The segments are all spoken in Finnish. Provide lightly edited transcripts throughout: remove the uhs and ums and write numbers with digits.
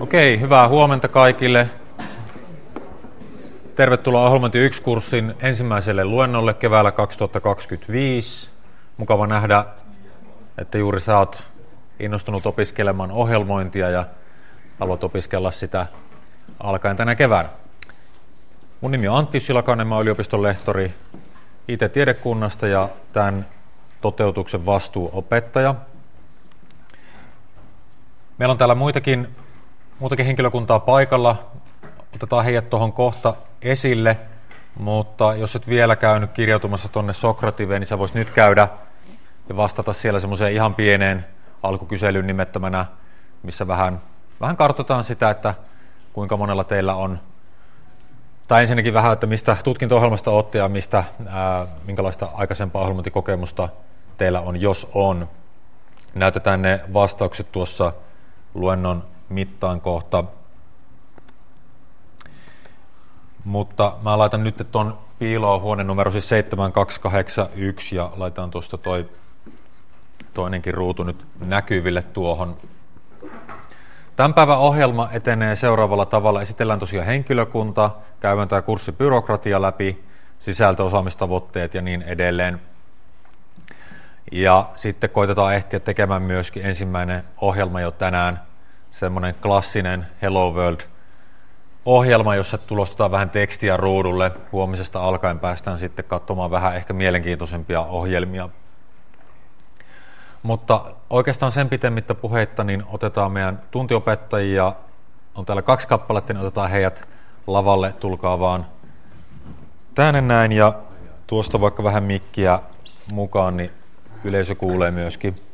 Okei, hyvää huomenta kaikille. Tervetuloa Ohjelmointi 1-kurssin ensimmäiselle luennolle keväällä 2025. Mukava nähdä, että juuri sä oot innostunut opiskelemaan ohjelmointia ja haluat opiskella sitä alkaen tänä keväänä. Mun nimi on Antti Silakainen, mä oon yliopiston lehtori IT-tiedekunnasta ja tämän toteutuksen vastuuopettaja. Meillä on täällä muitakin henkilökuntaa paikalla. Otetaan heidät tuohon kohta esille, mutta jos et vielä käynyt kirjautumassa tuonne Sokrativeen, niin sä vois nyt käydä ja vastata siellä semmoiseen ihan pieneen alkukyselyyn nimettömänä, missä vähän kartoitetaan sitä, että kuinka monella teillä on, tai ensinnäkin vähän, että mistä tutkinto-ohjelmasta olette ja minkälaista aikaisempaa ohjelmointikokemusta teillä on, jos on. Näytetään ne vastaukset tuossa luennon mittaan kohta. Mutta mä laitan nyt tuon piiloon huoneen numero siis 7281 ja laitan tuosta toinenkin ruutu nyt näkyville tuohon. Tämän päivän ohjelma etenee seuraavalla tavalla. Esitellään tosiaan henkilökunta, käydään tämä kurssi byrokratia läpi, sisältö, osaamistavoitteet ja niin edelleen. Ja sitten koitetaan ehtiä tekemään myöskin ensimmäinen ohjelma jo tänään, semmoinen klassinen Hello World-ohjelma, jossa tulostetaan vähän tekstiä ruudulle. Huomisesta alkaen päästään sitten katsomaan vähän ehkä mielenkiintoisempia ohjelmia. Mutta oikeastaan sen pitemmittä puheitta, niin otetaan meidän tuntiopettajia, on täällä 2 kappaletta, niin otetaan heidät lavalle, tulkaa vaan tänne näin, ja tuosta vaikka vähän mikkiä mukaan, niin yleisö kuulee myöskin.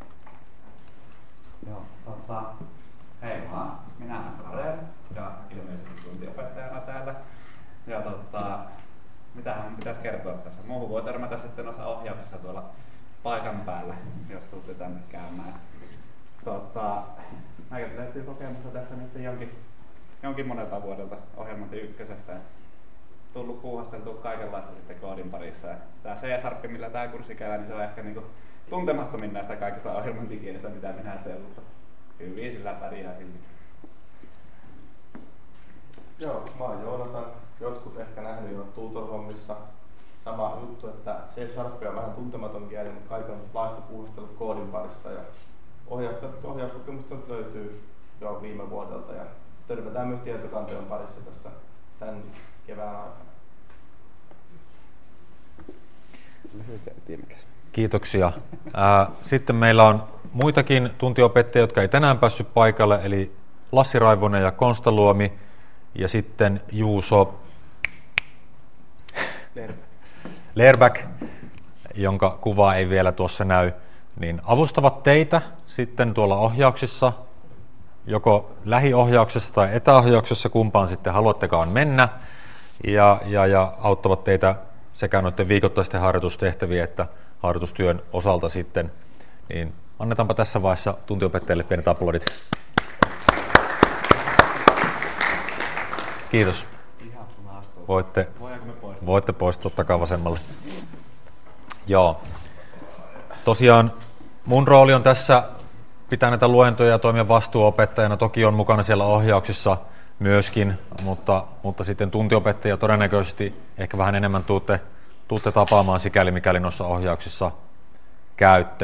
Joo, hei vaan, minä olen Kare ja ilmeisesti tuntiopettajana täällä. Ja mitähän mun pitäisi kertoa tässä? Muuhun voi törmätä sitten noissa ohjauksissa tuolla paikan päällä, jos tuutte tänne käymään. Mäkin löytyy kokemusta tässä nyt jonkin monelta vuodelta ohjelmointi 1:stä. Tullut puuhasteltua kaikenlaista sitten koodin parissa. Tämä C-sharp, millä tämä kurssi käy, niin se on ehkä niinku tuntemattomin näistä kaikista ohjelmointikielistä, mitä minä teen, mutta hyvin sillä pärjää silti. Joo, mä oon Joonatan. Jotkut ehkä nähnyt jo tutor-hommissa. Sama juttu, että C-sharp on vähän tuntematon kieli, mutta kaikenlaista puuhastellut koodin parissa. Ja ohjauskokemusta löytyy jo viime vuodelta ja törmätään myös tietokantojen parissa tässä tämän kevään aikana. Kiitoksia. Sitten meillä on muitakin tuntiopettajia, jotka ei tänään päässyt paikalle, eli Lassi Raivonen ja Konsta Luomi, ja sitten Juuso Lerback, jonka kuva ei vielä tuossa näy, niin avustavat teitä sitten tuolla ohjauksissa, joko lähiohjauksessa tai etäohjauksessa, kumpaan sitten haluattekaan mennä, ja auttavat teitä sekä noiden viikoittaisten harjoitustehtävien että harjoitustyön osalta sitten. Niin annetaanpa tässä vaiheessa tuntiopettajille pienet aplodit. Kiitos. Voitte poistua takavasemmalle. Joo. Tosiaan mun rooli on tässä pitää näitä luentoja ja toimia vastuuopettajana. Toki on mukana siellä ohjauksissa myöskin, mutta sitten tuntiopettajia todennäköisesti ehkä vähän enemmän tuutte tapaamaan sikäli mikäli noissa ohjauksissa käytte.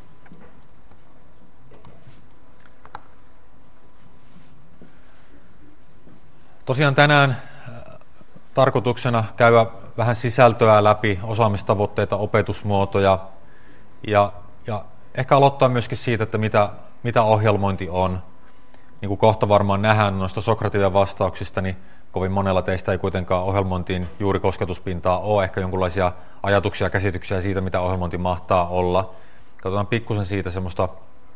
Tosiaan tänään tarkoituksena käydä vähän sisältöä läpi, osaamistavoitteita, opetusmuotoja ja ehkä aloittaa myöskin siitä, että mitä ohjelmointi on. Niin kuin kohta varmaan nähdään noista Sokrativen vastauksista, niin kovin monella teistä ei kuitenkaan ohjelmointiin juuri kosketuspintaa ole, ehkä jonkinlaisia ajatuksia ja käsityksiä siitä, mitä ohjelmointi mahtaa olla. Katsotaan pikkusen siitä semmoista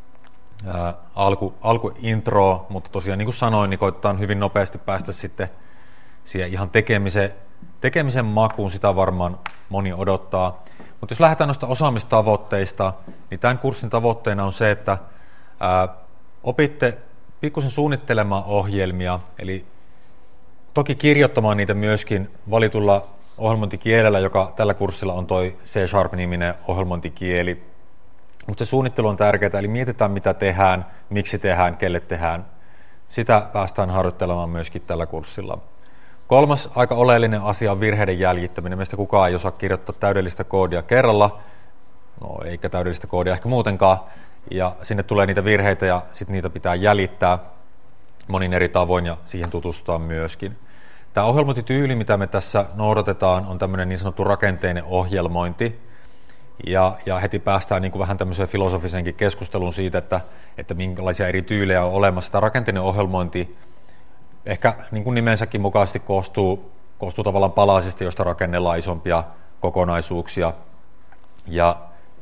alkuintroa, mutta tosiaan niin kuin sanoin, niin koitetaan hyvin nopeasti päästä sitten siihen ihan tekemisen makuun, sitä varmaan moni odottaa. Mutta jos lähdetään noista osaamistavoitteista, niin tämän kurssin tavoitteena on se, että opitte pikkusen suunnittelemaan ohjelmia, eli toki kirjoittamaan niitä myöskin valitulla ohjelmointikielellä, joka tällä kurssilla on toi C-sharp-niminen ohjelmointikieli. Mutta se suunnittelu on tärkeää, eli mietitään mitä tehdään, miksi tehdään, kelle tehdään. sitä päästään harjoittelemaan myöskin tällä kurssilla. Kolmas aika oleellinen asia on virheiden jäljittäminen. Meistä kukaan ei osaa kirjoittaa täydellistä koodia kerralla, no eikä täydellistä koodia ehkä muutenkaan, ja sinne tulee niitä virheitä ja sitten niitä pitää jäljittää monin eri tavoin ja siihen tutustua myöskin. Tämä ohjelmointityyli, mitä me tässä noudatetaan, on tämmöinen niin sanottu rakenteinen ohjelmointi, ja heti päästään niin kuin vähän tämmöiseen filosofisenkin keskusteluun siitä, että minkälaisia eri tyylejä on olemassa. Tämä rakenteinen ohjelmointi ehkä niin kuin nimensäkin mukaisesti koostuu tavallaan palasista, joista rakennellaan isompia kokonaisuuksia, ja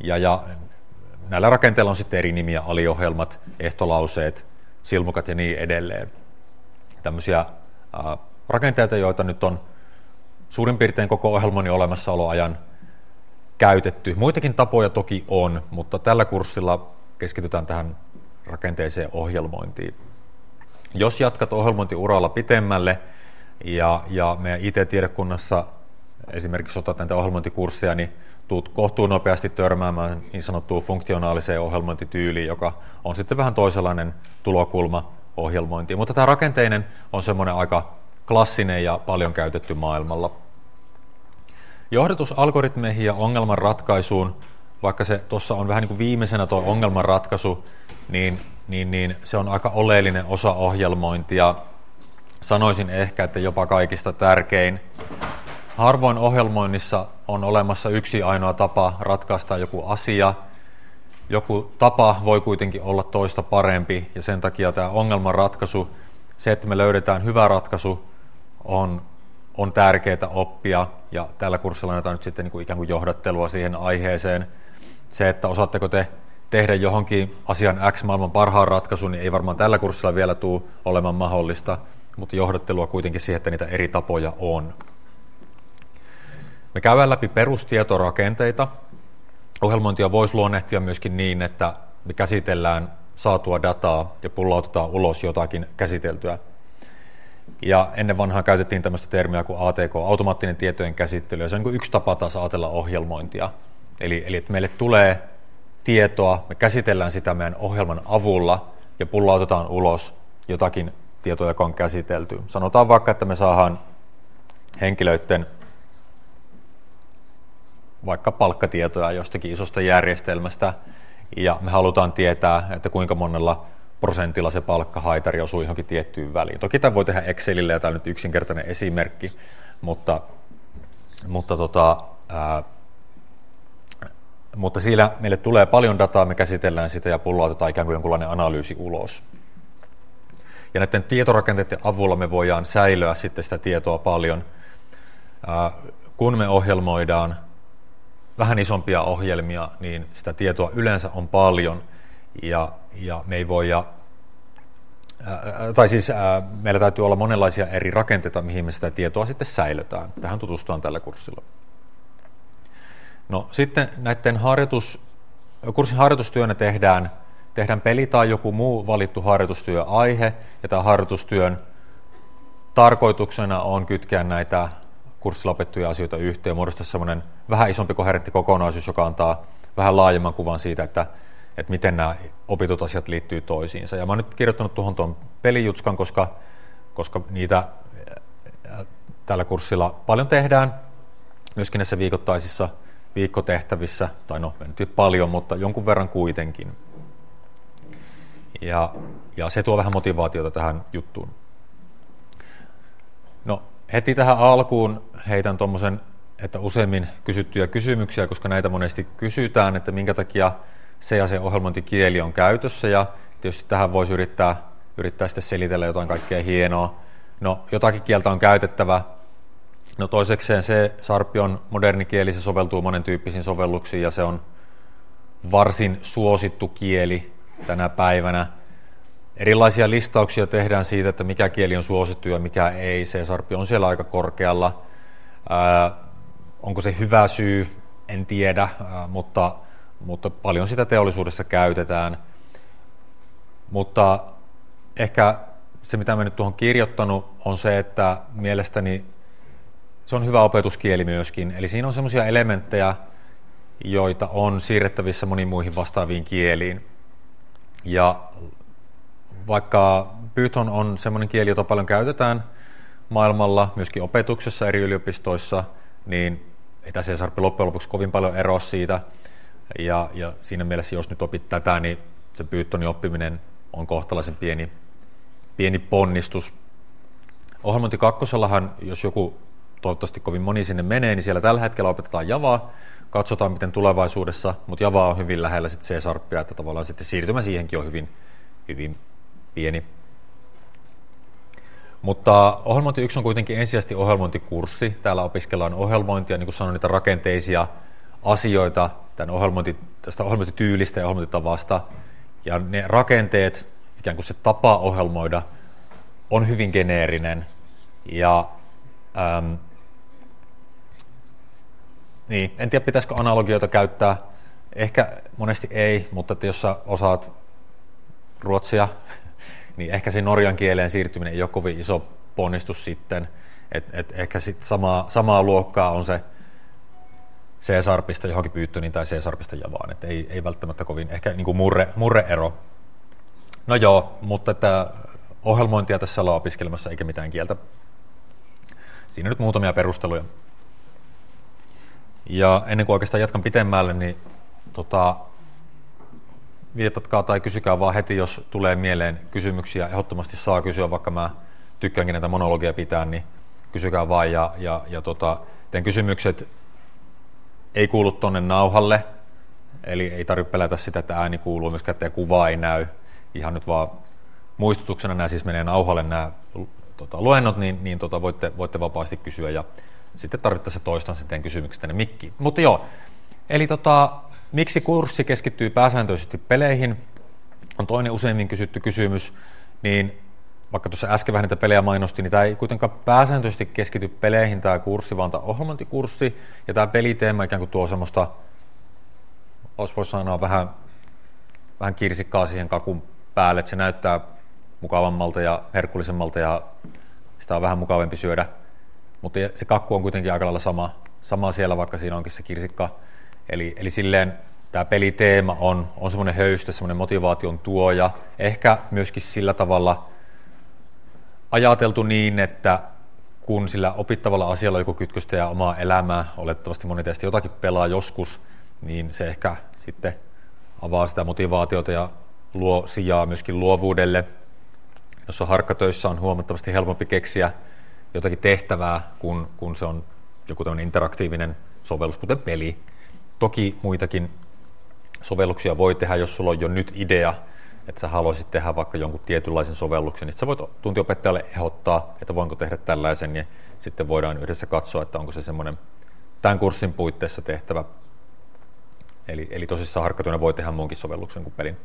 näillä rakenteilla on sitten eri nimiä, aliohjelmat, ehtolauseet, silmukat ja niin edelleen. Tämmöisiä rakenteita, joita nyt on suurin piirtein koko ohjelmoinnin olemassaoloajan käytetty. Muitakin tapoja toki on, mutta tällä kurssilla keskitytään tähän rakenteiseen ohjelmointiin. Jos jatkat ohjelmointiuralla pitemmälle ja meidän IT-tiedekunnassa esimerkiksi otat näitä ohjelmointikursseja, niin tuut kohtuun nopeasti törmäämään niin sanottuun funktionaaliseen ohjelmointityyliin, joka on sitten vähän toisenlainen tulokulma ohjelmointiin. Mutta tämä rakenteinen on semmoinen aika klassinen ja paljon käytetty maailmalla. Johdatus algoritmeihin ja ongelmanratkaisuun, vaikka se tuossa on vähän niin kuin viimeisenä tuo ongelmanratkaisu, niin se on aika oleellinen osa ohjelmointia. Sanoisin ehkä, että jopa kaikista tärkein. Harvoin ohjelmoinnissa on olemassa yksi ainoa tapa ratkaista joku asia. Joku tapa voi kuitenkin olla toista parempi, ja sen takia tämä ongelmanratkaisu, se, että me löydetään hyvä ratkaisu, on tärkeää oppia, ja tällä kurssilla annetaan nyt sitten niin kuin ikään kuin johdattelua siihen aiheeseen. Se, että osaatteko te tehdä johonkin asian X maailman parhaan ratkaisun, niin ei varmaan tällä kurssilla vielä tule olemaan mahdollista, mutta johdattelua kuitenkin siihen, että niitä eri tapoja on. Me käydään läpi perustietorakenteita. Ohjelmointia voisi luonnehtia myöskin niin, että me käsitellään saatua dataa ja pullautetaan ulos jotakin käsiteltyä. Ja ennen vanhaa käytettiin tämmöistä termiä kuin ATK, automaattinen tietojen käsittely, ja se on niin yksi tapa taas ajatella ohjelmointia. Eli että meille tulee tietoa, me käsitellään sitä meidän ohjelman avulla ja pullautetaan ulos jotakin tietoa, joka on käsitelty. Sanotaan vaikka, että me saadaan henkilöiden vaikka palkkatietoja jostakin isosta järjestelmästä, ja me halutaan tietää, että kuinka monella prosentilla se palkkahaitari osuu johonkin tiettyyn väliin. Toki tämä voi tehdä Excelille, ja tämä on nyt yksinkertainen esimerkki, mutta siinä meille tulee paljon dataa, me käsitellään sitä ja pullautetaan ikään kuin jonkunlainen analyysi ulos. Ja näiden tietorakenteiden avulla me voidaan säilöä sitten sitä tietoa paljon. Kun me ohjelmoidaan vähän isompia ohjelmia, niin sitä tietoa yleensä on paljon, ja me ei voida, meillä täytyy olla monenlaisia eri rakenteita, mihin me sitä tietoa sitten säilötään. Tähän tutustutaan tällä kurssilla. No sitten näiden kurssin harjoitustyönä tehdään peli tai joku muu valittu harjoitustyöaihe, ja tämän harjoitustyön tarkoituksena on kytkeä näitä kurssilla opettuja asioita yhteen, muodostaa semmoinen vähän isompi koherentti kokonaisuus, joka antaa vähän laajemman kuvan siitä, että miten nämä opitut asiat liittyy toisiinsa. Ja mä oon nyt kirjoittanut tuon pelijutskan, koska niitä tällä kurssilla paljon tehdään, myöskin näissä viikoittaisissa viikkotehtävissä, tai no en nyt paljon, mutta jonkun verran kuitenkin. Ja se tuo vähän motivaatiota tähän juttuun. No heti tähän alkuun heitän tuommoisen, että useimmin kysyttyjä kysymyksiä, koska näitä monesti kysytään, että minkä takia se ja se ohjelmointikieli on käytössä, ja tietysti tähän voisi yrittää sitten selitellä jotain kaikkea hienoa. No jotakin kieltä on käytettävä. No toisekseen C# on moderni kieli, se soveltuu monen tyyppisiin sovelluksiin, ja se on varsin suosittu kieli tänä päivänä. Erilaisia listauksia tehdään siitä, että mikä kieli on suosittu ja mikä ei. C# on siellä aika korkealla. Onko se hyvä syy? En tiedä, mutta paljon sitä teollisuudessa käytetään. Mutta ehkä se, mitä mä nyt tuohon kirjoittanut, on se, että mielestäni se on hyvä opetuskieli myöskin. Eli siinä on semmoisia elementtejä, joita on siirrettävissä moniin muihin vastaaviin kieliin. Ja vaikka Python on semmoinen kieli, jota paljon käytetään maailmalla, myöskin opetuksessa eri yliopistoissa, niin ei tämä C# loppujen lopuksi kovin paljon eroa siitä. Ja siinä mielessä, jos nyt opit tätä, niin se Pythonin oppiminen on kohtalaisen pieni ponnistus. Ohjelmointi 2:llahan, jos joku toivottavasti kovin moni sinne menee, niin siellä tällä hetkellä opetetaan Javaa. Katsotaan, miten tulevaisuudessa, mutta Java on hyvin lähellä sitten C#, että tavallaan sitten siirtymä siihenkin on hyvin pieni. Mutta ohjelmointi 1 on kuitenkin ensisijaisesti ohjelmointikurssi. Täällä opiskellaan ohjelmointia, niin kuin sanoin, niitä rakenteisia asioita tästä ohjelmointityylistä ja ohjelmointitavasta. Ja ne rakenteet, ikään kuin se tapa ohjelmoida, on hyvin geneerinen. Ja niin, en tiedä, pitäisikö analogioita käyttää. Ehkä monesti ei, mutta että jos sä osaat ruotsia, niin ehkä se norjan kieleen siirtyminen ei ole kovin iso ponnistus sitten. Et ehkä sitten samaa luokkaa on se C# johonkin Pythoniin tai C# Javaan. Et ei välttämättä kovin, ehkä niin kuin murre-ero. No joo, mutta että ohjelmointia tässä ollaan opiskelemassa eikä mitään kieltä. Siinä nyt muutamia perusteluja. Ja ennen kuin oikeastaan jatkan pitemmälle, niin viitatkaa tai kysykää vaan heti, jos tulee mieleen kysymyksiä. Ehdottomasti saa kysyä, vaikka mä tykkäänkin näitä monologia pitää, niin kysykää vaan. Ja teidän kysymykset ei kuulu tonne nauhalle, eli ei tarvitse pelätä sitä, että ääni kuuluu, myöskään että kuva ei näy. Ihan nyt vaan muistutuksena nämä siis menee nauhalle nämä luennot, niin voitte vapaasti kysyä ja sitten tarvittaessa toistan sitten kysymykset tänne mikkiin. Mutta joo, eli miksi kurssi keskittyy pääsääntöisesti peleihin, on toinen useimmin kysytty kysymys, niin vaikka tuossa äsken vähän niitä pelejä mainostin, niin tämä ei kuitenkaan pääsääntöisesti keskity peleihin tämä kurssi, vaan tämä ohjelmointikurssi, ja tämä peliteema ikään kuin tuo semmoista, voisi sanoa vähän kirsikkaa siihen kakun päälle, että se näyttää mukavammalta ja herkullisemmalta, ja sitä on vähän mukavampi syödä. Mutta se kakku on kuitenkin aika lailla sama siellä, vaikka siinä onkin se kirsikka. Eli silleen tämä peliteema on semmoinen höystä, semmoinen motivaation tuoja. Ehkä myöskin sillä tavalla ajateltu niin, että kun sillä opittavalla asialla on joku kytköstä ja omaa elämää, olettavasti moni teistä jotakin pelaa joskus, niin se ehkä sitten avaa sitä motivaatiota ja luo sijaa myöskin luovuudelle. Jos on harkkatöissä, on huomattavasti helpompi keksiä jotakin tehtävää, kun se on joku tämmöinen interaktiivinen sovellus, kuten peli. Toki muitakin sovelluksia voi tehdä, jos sulla on jo nyt idea, että sä haluaisit tehdä vaikka jonkun tietynlaisen sovelluksen, niin sä voit tuntiopettajalle ehdottaa, että voinko tehdä tällaisen, ja sitten voidaan yhdessä katsoa, että onko se semmoinen tämän kurssin puitteissa tehtävä. Eli tosissaan harkkatyönä voi tehdä muunkin sovelluksen kuin pelin.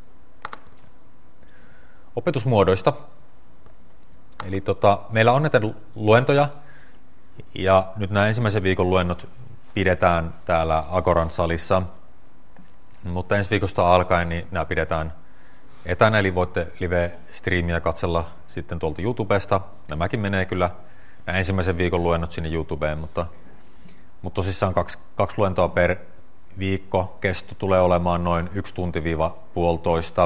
Opetusmuodoista. Eli meillä on näitä luentoja, ja nyt nämä ensimmäisen viikon luennot pidetään täällä Agoran salissa, mutta ensi viikosta alkaen niin nämä pidetään etänä, eli voitte live-striimiä katsella sitten tuolta YouTubesta. Nämäkin menee kyllä, nämä ensimmäisen viikon luennot sinne YouTubeen, mutta tosissaan kaksi luentoa per viikko. Kesto tulee olemaan noin 1 tunti-1,5.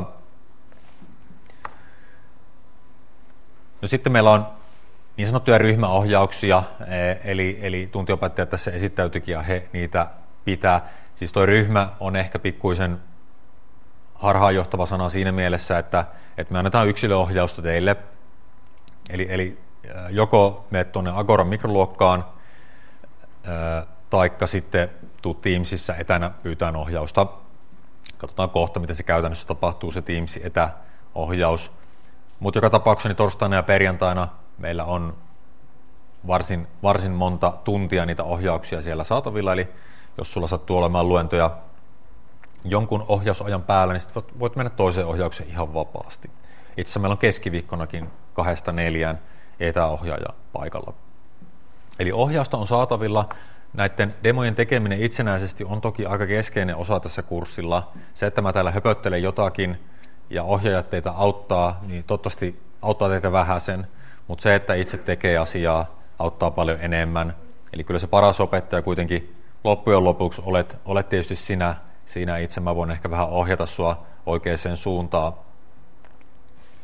No sitten meillä on niin sanottuja ryhmäohjauksia, eli tuntiopettajat tässä esittäytyikin ja he niitä pitää. Siis tuo ryhmä on ehkä pikkuisen harhaanjohtava sana siinä mielessä, että me annetaan yksilöohjausta teille. Eli joko menet tuonne Agoran mikroluokkaan, taikka sitten tuu Teamsissa etänä pyytään ohjausta. Katsotaan kohta, miten se käytännössä tapahtuu, se Teamsin etäohjaus. Mutta joka tapauksessa niin torstaina ja perjantaina meillä on varsin monta tuntia niitä ohjauksia siellä saatavilla, eli jos sulla sattuu olemaan luentoja jonkun ohjausajan päällä, niin sitten voit mennä toiseen ohjaukseen ihan vapaasti. Itse asiassa meillä on keskiviikkonakin 2-4 etäohjaaja paikalla. Eli ohjausta on saatavilla. Näiden demojen tekeminen itsenäisesti on toki aika keskeinen osa tässä kurssilla. Se, että mä täällä höpöttelen jotakin ja ohjaajat teitä auttaa, niin toivottavasti auttaa teitä vähäsen, mutta se, että itse tekee asiaa, auttaa paljon enemmän. Eli kyllä se paras opettaja kuitenkin loppujen lopuksi olet tietysti sinä itse. Mä voin ehkä vähän ohjata sua oikeaan suuntaan.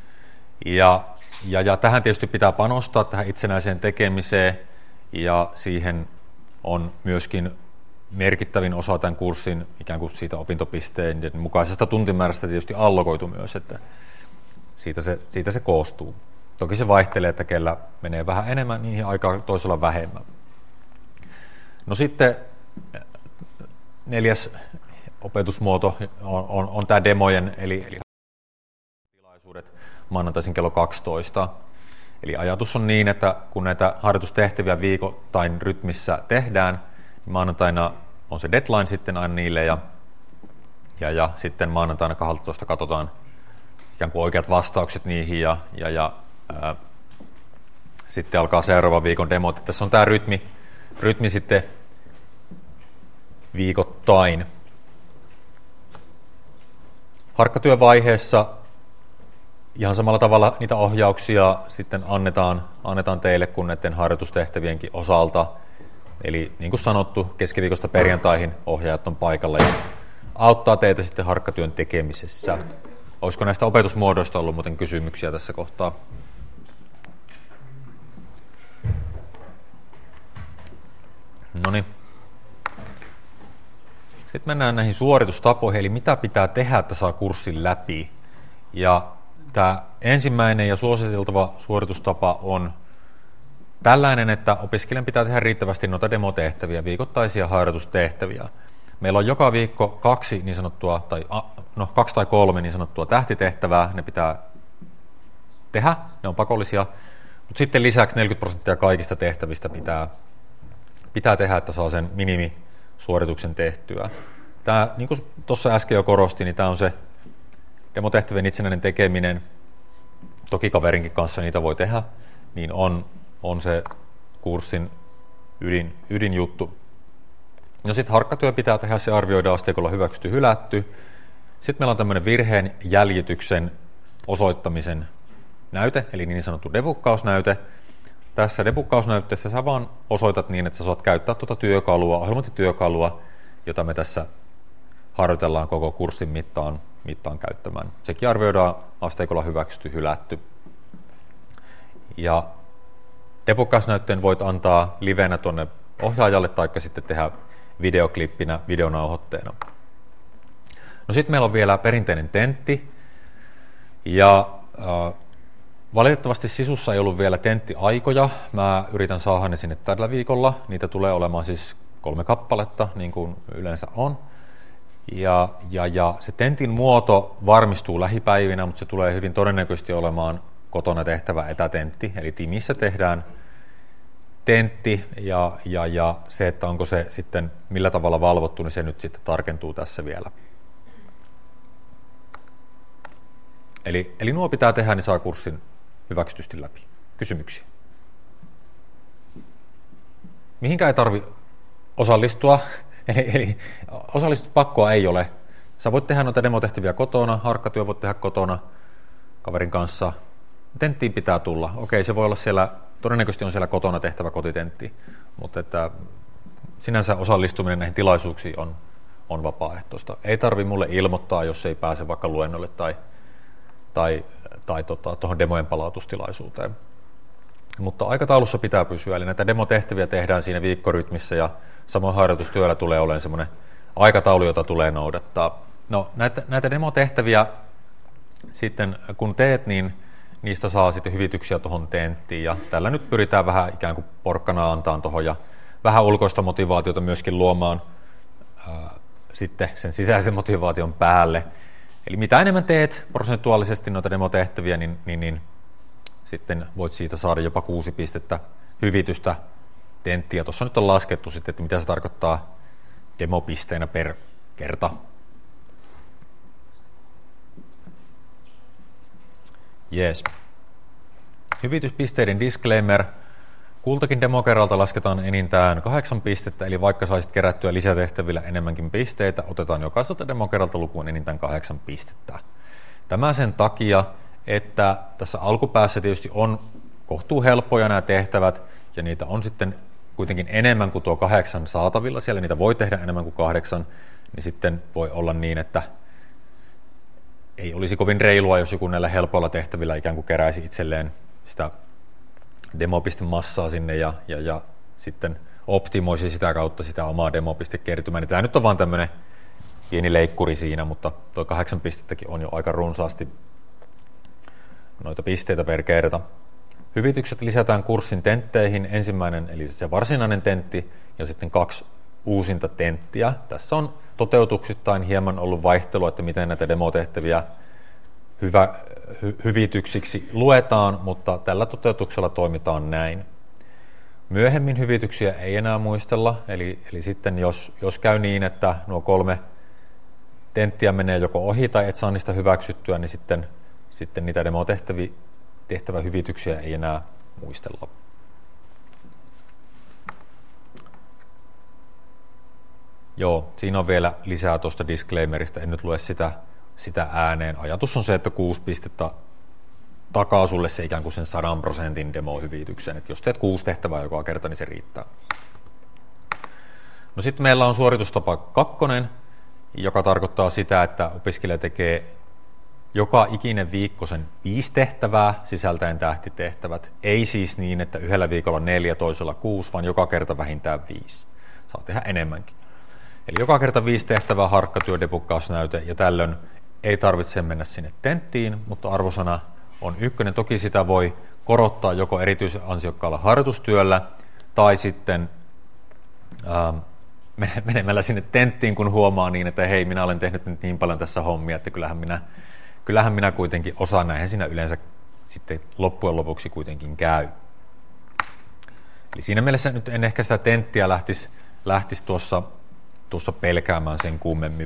Ja tähän tietysti pitää panostaa, tähän itsenäiseen tekemiseen, ja siihen on myöskin merkittävin osa tämän kurssin ikään kuin siitä opintopisteiden mukaisesta tuntimäärästä tietysti allokoitu myös, että siitä se koostuu. Toki se vaihtelee, että kellä menee vähän enemmän niihin aikaan, toisella vähemmän. No sitten 4. opetusmuoto on tämä demojen, eli tilaisuudet maanantaisin kello 12. Eli ajatus on niin, että kun näitä harjoitustehtäviä viikoittain rytmissä tehdään, niin maanantaina on se deadline sitten aina niille, ja sitten maanantaina 12 katsotaan ikään kuin oikeat vastaukset niihin, ja sitten alkaa seuraavan viikon demot. Tässä on tämä rytmi sitten viikoittain. Harkkatyövaiheessa ihan samalla tavalla niitä ohjauksia sitten annetaan teille kuin näiden harjoitustehtävienkin osalta. Eli niin kuin sanottu, keskiviikosta perjantaihin ohjaajat on paikalla ja auttaa teitä sitten harkkatyön tekemisessä. Olisiko näistä opetusmuodoista ollut muuten kysymyksiä tässä kohtaa? Noniin. Sitten mennään näihin suoritustapoihin, eli mitä pitää tehdä, että saa kurssin läpi. Ja tämä ensimmäinen ja suositeltava suoritustapa on tällainen, että opiskelijan pitää tehdä riittävästi noita demotehtäviä, viikoittaisia harjoitustehtäviä. Meillä on joka viikko 2 tai 3 niin sanottua tähtitehtävää, ne pitää tehdä, ne on pakollisia, mutta sitten lisäksi 40% kaikista tehtävistä pitää tehdä, että saa sen minimisuorituksen tehtyä. Tämä, niin kuin tuossa äsken jo korostin, niin tämä on se demotehtävien itsenäinen tekeminen, toki kaverinkin kanssa niitä voi tehdä, niin on se kurssin ydinjuttu. No sitten harkkatyö pitää tehdä, se arvioidaan asteikolla hyväksytty, hylätty. Sitten meillä on tämmöinen virheen jäljityksen osoittamisen näyte, eli niin sanottu debukkausnäyte. Tässä debukkausnäytteessä sä vaan osoitat niin, että sä saat käyttää tuota työkalua, ohjelmointityökalua, jota me tässä harjoitellaan koko kurssin mittaan käyttämään. Sekin arvioidaan asteikolla hyväksytty, hylätty. Ja debukkausnäytteen voit antaa livenä tuonne ohjaajalle tai sitten tehdä videoklippinä, videonauhoitteena. No sitten meillä on vielä perinteinen tentti. Ja valitettavasti Sisussa ei ollut vielä tenttiaikoja. Mä yritän saada ne sinne tällä viikolla. Niitä tulee olemaan siis 3 kappaletta, niin kuin yleensä on. Ja se tentin muoto varmistuu lähipäivinä, mutta se tulee hyvin todennäköisesti olemaan kotona tehtävä etätentti. Eli Teamissa tehdään tentti ja se, että onko se sitten millä tavalla valvottu, niin se nyt sitten tarkentuu tässä vielä. Eli nuo pitää tehdä, niin saa kurssin hyväksytysti läpi. Kysymyksiä? Mihinkään ei tarvitse osallistua, eli osallistuspakkoa ei ole. Sä voit tehdä noita demotehtäviä kotona, harkkatyö voit tehdä kotona kaverin kanssa. Tenttiin pitää tulla. Okei, se voi olla siellä, todennäköisesti on siellä kotona tehtävä kotitentti, mutta että sinänsä osallistuminen näihin tilaisuuksiin on vapaaehtoista. Ei tarvitse mulle ilmoittaa, jos ei pääse vaikka luennolle tai tuohon demojen palautustilaisuuteen. Mutta aikataulussa pitää pysyä, eli näitä demotehtäviä tehdään siinä viikkorytmissä ja samoin harjoitustyöllä tulee olemaan semmoinen aikataulu, jota tulee noudattaa. No näitä demotehtäviä sitten kun teet, niin niistä saa sitten hyvityksiä tuohon tenttiin ja tällä nyt pyritään vähän ikään kuin porkkana antaan tuohon ja vähän ulkoista motivaatiota myöskin luomaan sitten sen sisäisen motivaation päälle. Eli mitä enemmän teet prosentuaalisesti noita demotehtäviä, niin sitten voit siitä saada jopa 6 pistettä hyvitystä tenttiä. Tuossa nyt on laskettu sitten, että mitä se tarkoittaa demopisteenä per kerta. Jees. Hyvityspisteiden disclaimer. Kultakin demokerralta lasketaan enintään 8 pistettä, eli vaikka saisit kerättyä lisätehtävillä enemmänkin pisteitä, otetaan jokaiselta demokerralta lukuun enintään 8 pistettä. Tämä sen takia, että tässä alkupäässä tietysti on kohtuu helppoja nämä tehtävät, ja niitä on sitten kuitenkin enemmän kuin tuo 8 saatavilla, siellä niitä voi tehdä enemmän kuin 8, niin sitten voi olla niin, että ei olisi kovin reilua, jos joku näillä helpoilla tehtävillä ikään kuin keräisi itselleen sitä demopistemassaa sinne ja sitten optimoisi sitä kautta sitä omaa demopistekertymää. Tämä nyt on vaan tämmöinen pieni leikkuri siinä, mutta tuo 8 pistettäkin on jo aika runsaasti noita pisteitä per kerta. Hyvitykset lisätään kurssin tentteihin. Ensimmäinen, eli se varsinainen tentti, ja sitten 2 uusinta tenttiä. Tässä on toteutuksittain hieman ollut vaihtelua, että miten näitä demotehtäviä hyvityksiksi luetaan, mutta tällä toteutuksella toimitaan näin. Myöhemmin hyvityksiä ei enää muistella, eli sitten jos käy niin, että nuo 3 tenttiä menee joko ohi tai et saa niistä hyväksyttyä, niin sitten niitä demotehtävähyvityksiä ei enää muistella. Joo, siinä on vielä lisää tuosta disclaimerista, en nyt lue sitä ääneen. Ajatus on se, että 6 pistettä takaa sulle se ikään kuin sen 100% demohyvityksen. Että jos teet 6 tehtävää joka kerta, niin se riittää. No sitten meillä on suoritustapa 2, joka tarkoittaa sitä, että opiskelija tekee joka ikinen viikko sen 5 tehtävää sisältäen tähtitehtävät. Ei siis niin, että yhdellä viikolla 4, toisella 6, vaan joka kerta vähintään 5. Saa tehdä enemmänkin. Eli joka kerta 5 tehtävää, harkkatyö, debuggausnäyte, ja tällöin ei tarvitse mennä sinne tenttiin, mutta arvosana on 1. Toki sitä voi korottaa joko erityisen ansiokkaalla harjoitustyöllä tai sitten menemällä sinne tenttiin, kun huomaa niin, että hei, minä olen tehnyt nyt niin paljon tässä hommia, että kyllähän minä kuitenkin osaan, näinhän siinä yleensä sitten loppujen lopuksi kuitenkin käy. Eli siinä mielessä nyt en ehkä sitä tenttiä lähtisi tuossa pelkäämään sen kummemmin.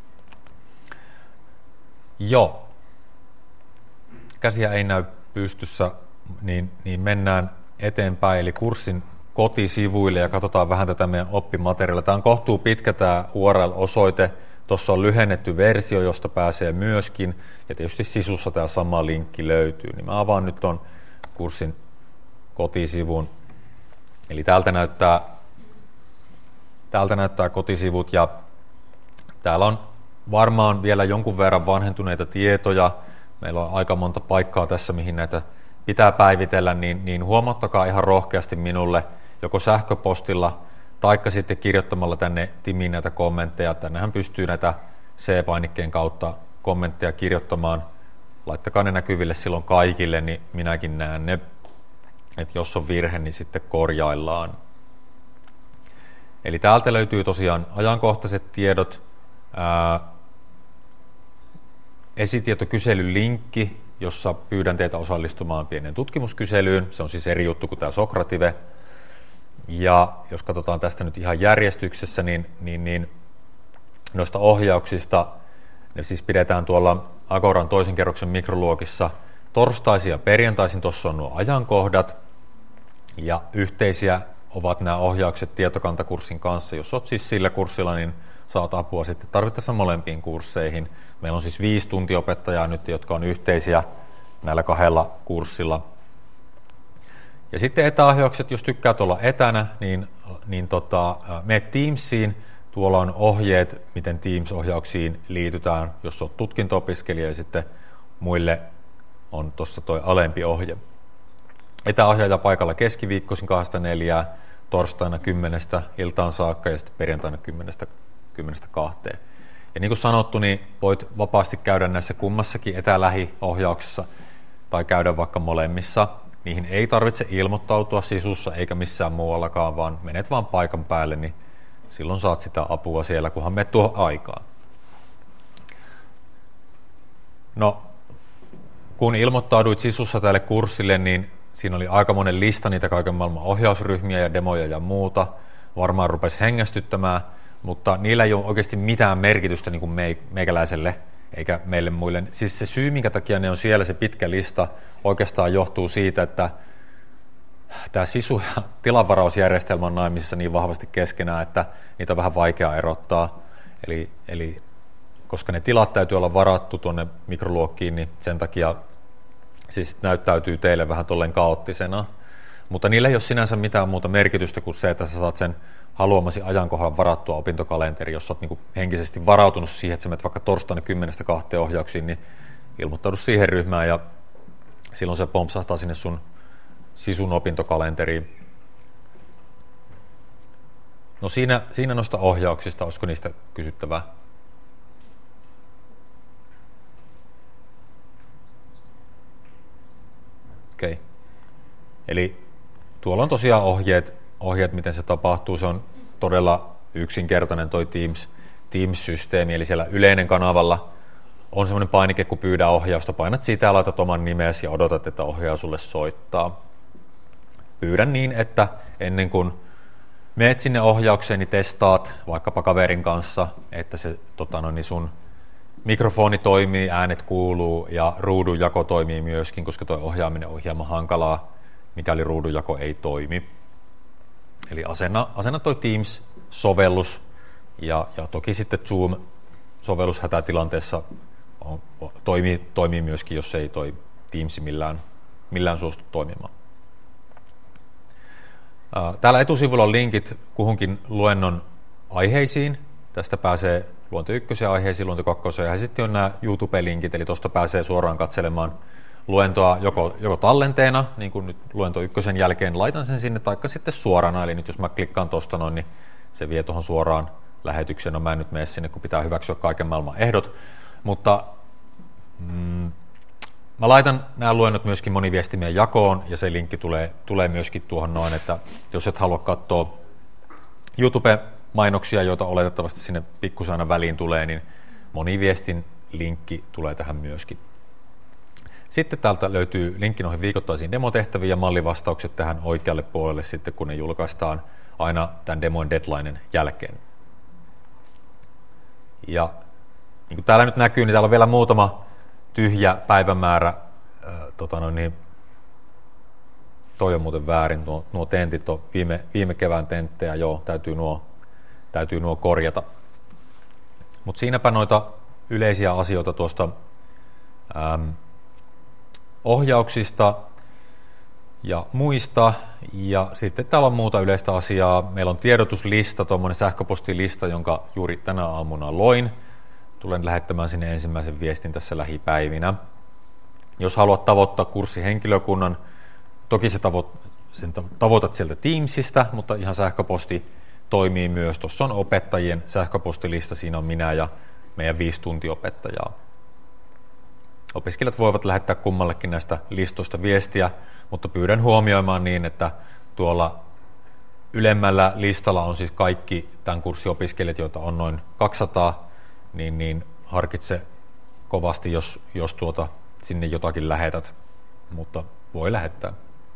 Joo. Käsiä ei näy pystyssä, niin mennään eteenpäin, eli kurssin kotisivuille ja katsotaan vähän tätä meidän oppimateriaalia. Tämä on kohtuu pitkä tämä URL-osoite. Tuossa on lyhennetty versio, josta pääsee myöskin, ja tietysti sisussa tämä sama linkki löytyy. Niin mä avaan nyt tuon kurssin kotisivun. Eli täältä näyttää kotisivut, ja täällä on varmaan vielä jonkun verran vanhentuneita tietoja. Meillä on aika monta paikkaa tässä, mihin näitä pitää päivitellä, niin huomattakaa ihan rohkeasti minulle joko sähköpostilla taikka sitten kirjoittamalla tänne Timiin näitä kommentteja. Tännehän pystyy näitä C-painikkeen kautta kommentteja kirjoittamaan. Laittakaa ne näkyville silloin kaikille, niin minäkin näen ne. Että jos on virhe, niin sitten korjaillaan. Eli täältä löytyy tosiaan ajankohtaiset tiedot, esitietokyselyn linkki, jossa pyydän teitä osallistumaan pienen tutkimuskyselyyn. Se on siis eri juttu kuin tämä Socrative. Ja jos katsotaan tästä nyt ihan järjestyksessä, niin noista ohjauksista, ne siis pidetään tuolla Agoran toisen kerroksen mikroluokissa torstaisin ja perjantaisin. Tuossa on nuo ajankohdat, ja yhteisiä ovat nämä ohjaukset tietokantakurssin kanssa. Jos olet siis sillä kurssilla, niin saat apua sitten tarvittaessa molempiin kursseihin. Meillä on siis 5 tuntiopettajaa nyt, jotka on yhteisiä näillä 2 kurssilla. Ja sitten etäohjaukset, jos tykkäät olla etänä, niin mene Teamsiin. Tuolla on ohjeet, miten Teams-ohjauksiin liitytään, jos olet tutkinto-opiskelija, ja sitten muille on tuossa tuo alempi ohje. Etäohjaaja paikalla keskiviikkoisin 2-4, torstaina 10 iltaan saakka ja sitten perjantaina 10-2. Ja niin kuin sanottu, niin voit vapaasti käydä näissä kummassakin etälähiohjauksessa tai käydä vaikka molemmissa. Niihin ei tarvitse ilmoittautua sisussa eikä missään muuallakaan, vaan menet vaan paikan päälle, niin silloin saat sitä apua siellä, kunhan menet tuohon aikaan. No, kun ilmoittauduit sisussa tälle kurssille, niin siinä oli aika monen lista niitä kaiken maailman ohjausryhmiä ja demoja ja muuta. Varmaan rupesi hengästyttämään, mutta niillä ei ole oikeasti mitään merkitystä niin kuin meikäläiselle eikä meille muille. Siis se syy, minkä takia ne on siellä, se pitkä lista, oikeastaan johtuu siitä, että tämä sisu- ja tilanvarausjärjestelmä on naimisissa niin vahvasti keskenään, että niitä on vähän vaikea erottaa. Eli koska ne tilat täytyy olla varattu tuonne mikroluokkiin, niin sen takia siis näyttäytyy teille vähän tolleen kaoottisena. Mutta niillä ei ole sinänsä mitään muuta merkitystä kuin se, että sä saat sen haluamasi ajankohdan varattua opintokalenteri, jos olet niin henkisesti varautunut siihen, että sä menet vaikka torstaina 10-2 ohjauksiin, niin ilmoittaudu siihen ryhmään ja silloin se pompsahtaa sinne sun sisun opintokalenteriin. No siinä noista ohjauksista, olisiko niistä kysyttävää? Okei. Eli tuolla on tosiaan ohjeet, miten se tapahtuu. Se on todella yksinkertainen toi Teams-systeemi, eli siellä yleinen kanavalla on semmoinen painike, kun pyydää ohjausta. Painat siitä ja laitat oman nimesi ja odotat, että ohjaaja sulle soittaa. Pyydän niin, että ennen kuin meet sinne ohjaukseen, niin testaat vaikkapa kaverin kanssa, että se sun mikrofoni toimii, äänet kuuluu ja ruudunjako toimii myöskin, koska tuo ohjaaminen on hieman hankalaa, mikäli ruudunjako ei toimi. Eli asenna toi Teams-sovellus ja toki sitten Zoom-sovellus hätätilanteessa toimii myöskin, jos ei toi Teams millään suostu toimimaan. Täällä etusivulla on linkit kuhunkin luennon aiheisiin. Tästä pääsee luento 1 aiheisiin, luento 2 ja sitten on nämä YouTube-linkit, eli tuosta pääsee suoraan katselemaan luentoa joko tallenteena, niin kuin nyt luento 1 jälkeen laitan sen sinne, taikka sitten suorana, eli nyt jos mä klikkaan tuosta noin, niin se vie tuohon suoraan lähetykseen. No mä en nyt mene sinne, kun pitää hyväksyä kaiken maailman ehdot, mutta mä laitan nämä luennot myöskin moniviestimien jakoon, ja se linkki tulee myöskin tuohon noin, että jos et halua katsoa YouTube-mainoksia, joita oletettavasti sinne pikkusen aina väliin tulee, niin moniviestin linkki tulee tähän myöskin. Sitten täältä löytyy linkki noihin viikoittaisiin demotehtäviin ja mallivastaukset tähän oikealle puolelle sitten, kun ne julkaistaan aina tämän demon deadlinen jälkeen. Ja niin kuin täällä nyt näkyy, niin täällä on vielä muutama tyhjä päivämäärä. Toi on muuten väärin, nuo tentit on viime kevään tenttejä, joo, täytyy nuo korjata. Mutta siinäpä noita yleisiä asioita tuosta ohjauksista ja muista. Ja sitten täällä on muuta yleistä asiaa. Meillä on tiedotuslista, tuommoinen sähköpostilista, jonka juuri tänä aamuna loin. Tulen lähettämään sinne ensimmäisen viestin tässä lähipäivinä. Jos haluat tavoittaa kurssihenkilökunnan, toki sen tavoitat sieltä Teamsista, mutta ihan sähköposti toimii myös. Tuossa on opettajien sähköpostilista, siinä on minä ja meidän 5 tuntiopettajaa. Opiskelijat voivat lähettää kummallekin näistä listoista viestiä, mutta pyydän huomioimaan niin, että tuolla ylemmällä listalla on siis kaikki tämän kurssin opiskelijat, joita on noin 200, niin harkitse kovasti, jos sinne jotakin lähetät, mutta voi lähettää.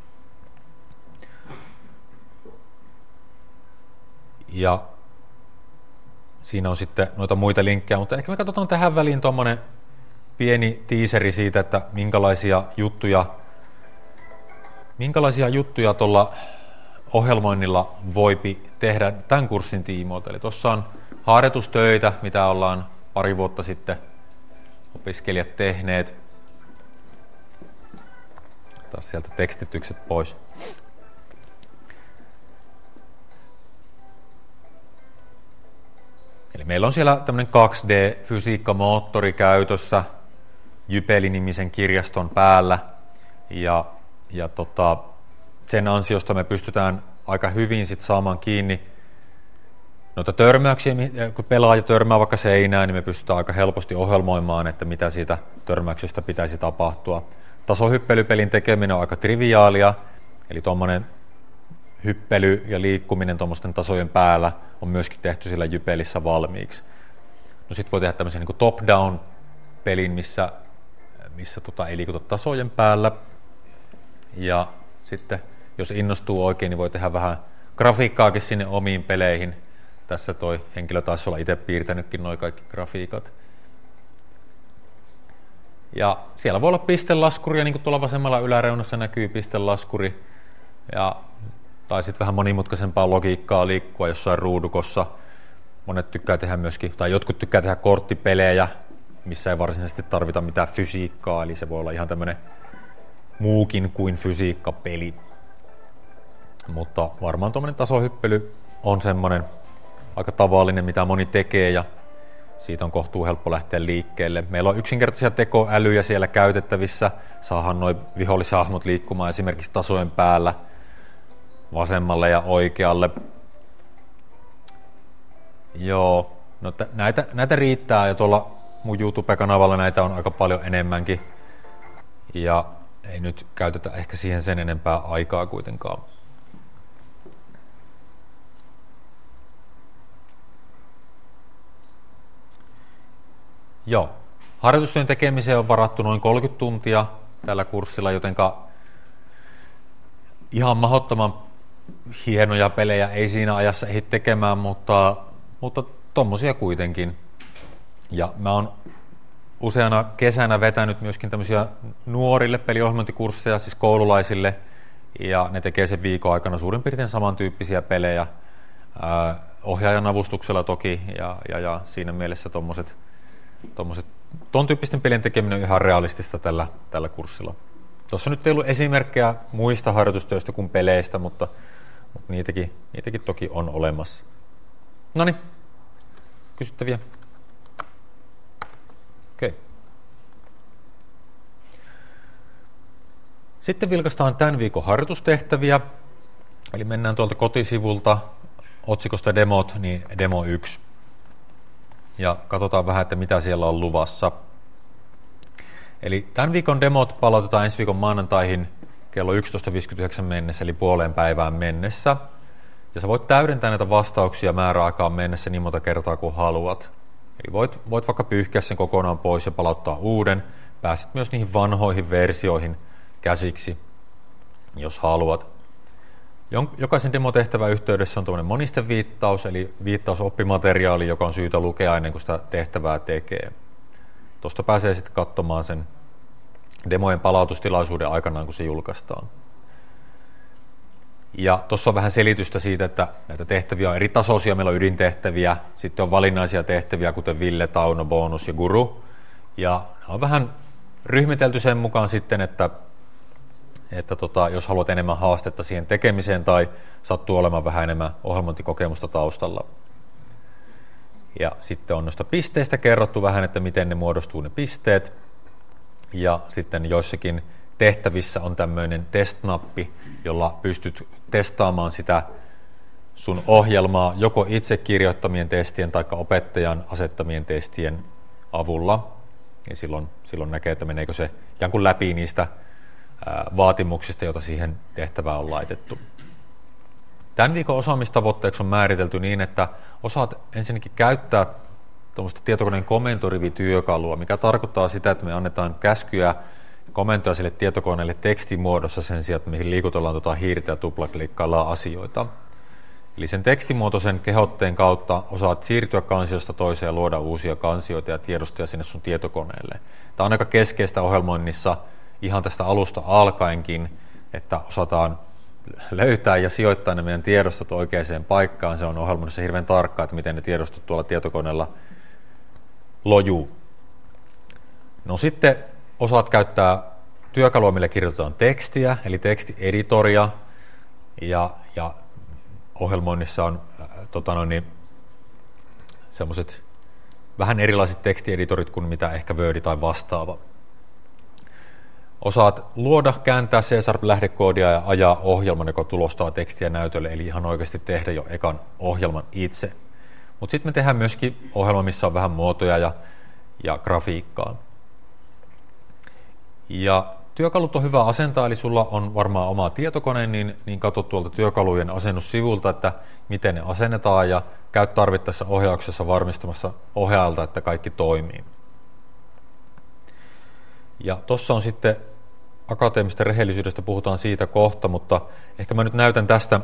Ja siinä on sitten noita muita linkkejä, mutta ehkä me katsotaan tähän väliin tuommoinen pieni tiiseri siitä, että minkälaisia juttuja tuolla ohjelmoinnilla voipi tehdä tämän kurssin tiimoilta. Eli tuossa on harjoitustöitä, mitä ollaan pari vuotta sitten opiskelijat tehneet. Taas sieltä tekstitykset pois. Eli meillä on siellä tämmöinen 2D-fysiikkamoottori käytössä Jypeli-nimisen kirjaston päällä. Ja sen ansiosta me pystytään aika hyvin sit saamaan kiinni noita törmäyksiä, kun pelaaja törmää vaikka seinään, niin me pystytään aika helposti ohjelmoimaan, että mitä siitä törmäyksestä pitäisi tapahtua. Tasohyppelypelin tekeminen on aika triviaalia, eli tuommoinen hyppely ja liikkuminen tuommoisten tasojen päällä on myöskin tehty sillä Jypelissä valmiiksi. No sit voi tehdä tämmöisen niin kuin top-down pelin, missä ei liikuta tasojen päällä. Ja sitten jos innostuu oikein, niin voi tehdä vähän grafiikkaakin sinne omiin peleihin. Tässä toi henkilö taisi olla itse piirtänytkin nuo kaikki grafiikat. Ja siellä voi olla pistelaskuri, ja niin kuin tuolla vasemmalla yläreunassa näkyy pistelaskuri. Tai sitten vähän monimutkaisempaa logiikkaa liikkua jossain ruudukossa. Monet tykkää tehdä myöskin, tai jotkut tykkää tehdä korttipelejä, missä ei varsinaisesti tarvita mitään fysiikkaa, eli se voi olla ihan tämmöinen muukin kuin fysiikkapeli. Mutta varmaan tuommoinen tasohyppely on semmoinen aika tavallinen, mitä moni tekee, ja siitä on kohtuu helppo lähteä liikkeelle. Meillä on yksinkertaisia tekoälyjä siellä käytettävissä. Saadaan nuo vihollishahmot liikkumaan esimerkiksi tasojen päällä vasemmalle ja oikealle. Joo, no näitä riittää, ja tuolla mun YouTube-kanavalla näitä on aika paljon enemmänkin. Ja ei nyt käytetä ehkä siihen sen enempää aikaa kuitenkaan. Joo, harjoitustyön tekemiseen on varattu noin 30 tuntia tällä kurssilla, jotenka ihan mahdottoman hienoja pelejä ei siinä ajassa ehdi tekemään, mutta tommosia kuitenkin. Ja mä oon useana kesänä vetänyt myöskin tämmöisiä nuorille peliohjelmointikursseja, siis koululaisille, ja ne tekee sen viikon aikana suurin piirtein samantyyppisiä pelejä, ohjaajan avustuksella toki, ja siinä mielessä ton tyyppisten pelien tekeminen on ihan realistista tällä kurssilla. Tuossa nyt ei ollut esimerkkejä muista harjoitustyöstä kuin peleistä, mutta niitäkin toki on olemassa. Noniin, kysyttäviä? Okei. Sitten vilkaistaan tämän viikon harjoitustehtäviä. Eli mennään tuolta kotisivulta otsikosta demot, niin demo 1. Ja katsotaan vähän, että mitä siellä on luvassa. Eli tämän viikon demot palautetaan ensi viikon maanantaihin kello 11.59 mennessä, eli puoleen päivään mennessä. Ja sä voit täydentää näitä vastauksia määräaikaan mennessä niin monta kertaa kuin haluat. Eli voit vaikka pyyhkiä sen kokonaan pois ja palauttaa uuden. Pääset myös niihin vanhoihin versioihin käsiksi, jos haluat. Jokaisen demotehtävän yhteydessä on tuollainen monisteviittaus, eli viittaus oppimateriaaliin, joka on syytä lukea ennen kuin sitä tehtävää tekee. Tuosta pääsee sitten katsomaan sen demojen palautustilaisuuden aikanaan, kun se julkaistaan. Ja tuossa on vähän selitystä siitä, että näitä tehtäviä on eri tasoisia. Meillä on ydintehtäviä, sitten on valinnaisia tehtäviä, kuten Ville, Tauno, Bonus ja Guru. Ja on vähän ryhmitelty sen mukaan sitten, että jos haluat enemmän haastetta siihen tekemiseen tai sattuu olemaan vähän enemmän ohjelmointikokemusta taustalla. Ja sitten on noista pisteistä kerrottu vähän, että miten ne muodostuu ne pisteet. Ja sitten joissakin tehtävissä on tämmöinen test-nappi, jolla pystyt testaamaan sitä sun ohjelmaa joko itse kirjoittamien testien tai opettajan asettamien testien avulla. Ja silloin näkee, että meneekö se ikään kuin läpi niistä vaatimuksista, joita siihen tehtävään on laitettu. Tämän viikon osaamistavoitteeksi on määritelty niin, että osaat ensinnäkin käyttää tuommoista tietokoneen komentorivityökalua, mikä tarkoittaa sitä, että me annetaan käskyjä ja komentoja sille tietokoneelle tekstimuodossa sen sijaan, että mihin liikutellaan hiirtä ja tuplaklikkaillaan asioita. Eli sen tekstimuotoisen kehotteen kautta osaat siirtyä kansiosta toiseen ja luoda uusia kansioita ja tiedostoja sinne sun tietokoneelle. Tämä on aika keskeistä ohjelmoinnissa ihan tästä alusta alkaenkin, että osataan löytää ja sijoittaa ne meidän tiedostot oikeaan paikkaan. Se on ohjelmoinnissa hirveän tarkkaa, että miten ne tiedostot tuolla tietokoneella lojuu. No sitten osaat käyttää työkalua, millä kirjoitetaan tekstiä, eli tekstieditoria, ja ohjelmoinnissa on semmoiset vähän erilaiset tekstieditorit kuin mitä ehkä Word tai vastaava. Osaat luoda, kääntää C#-lähdekoodia ja ajaa ohjelman, joka tulostaa tekstiä näytölle, eli ihan oikeasti tehdä jo ekan ohjelman itse. Mutta sitten me tehdään myöskin ohjelma, missä on vähän muotoja ja grafiikkaa. Ja työkalut on hyvä asentaa, eli sulla on varmaan oma tietokone, niin katso tuolta työkalujen asennussivulta, että miten ne asennetaan, ja käy tarvittaessa ohjauksessa varmistamassa ohjaajalta, että kaikki toimii. Ja tuossa on sitten akateemisesta rehellisyydestä, puhutaan siitä kohta, mutta ehkä mä nyt näytän tästä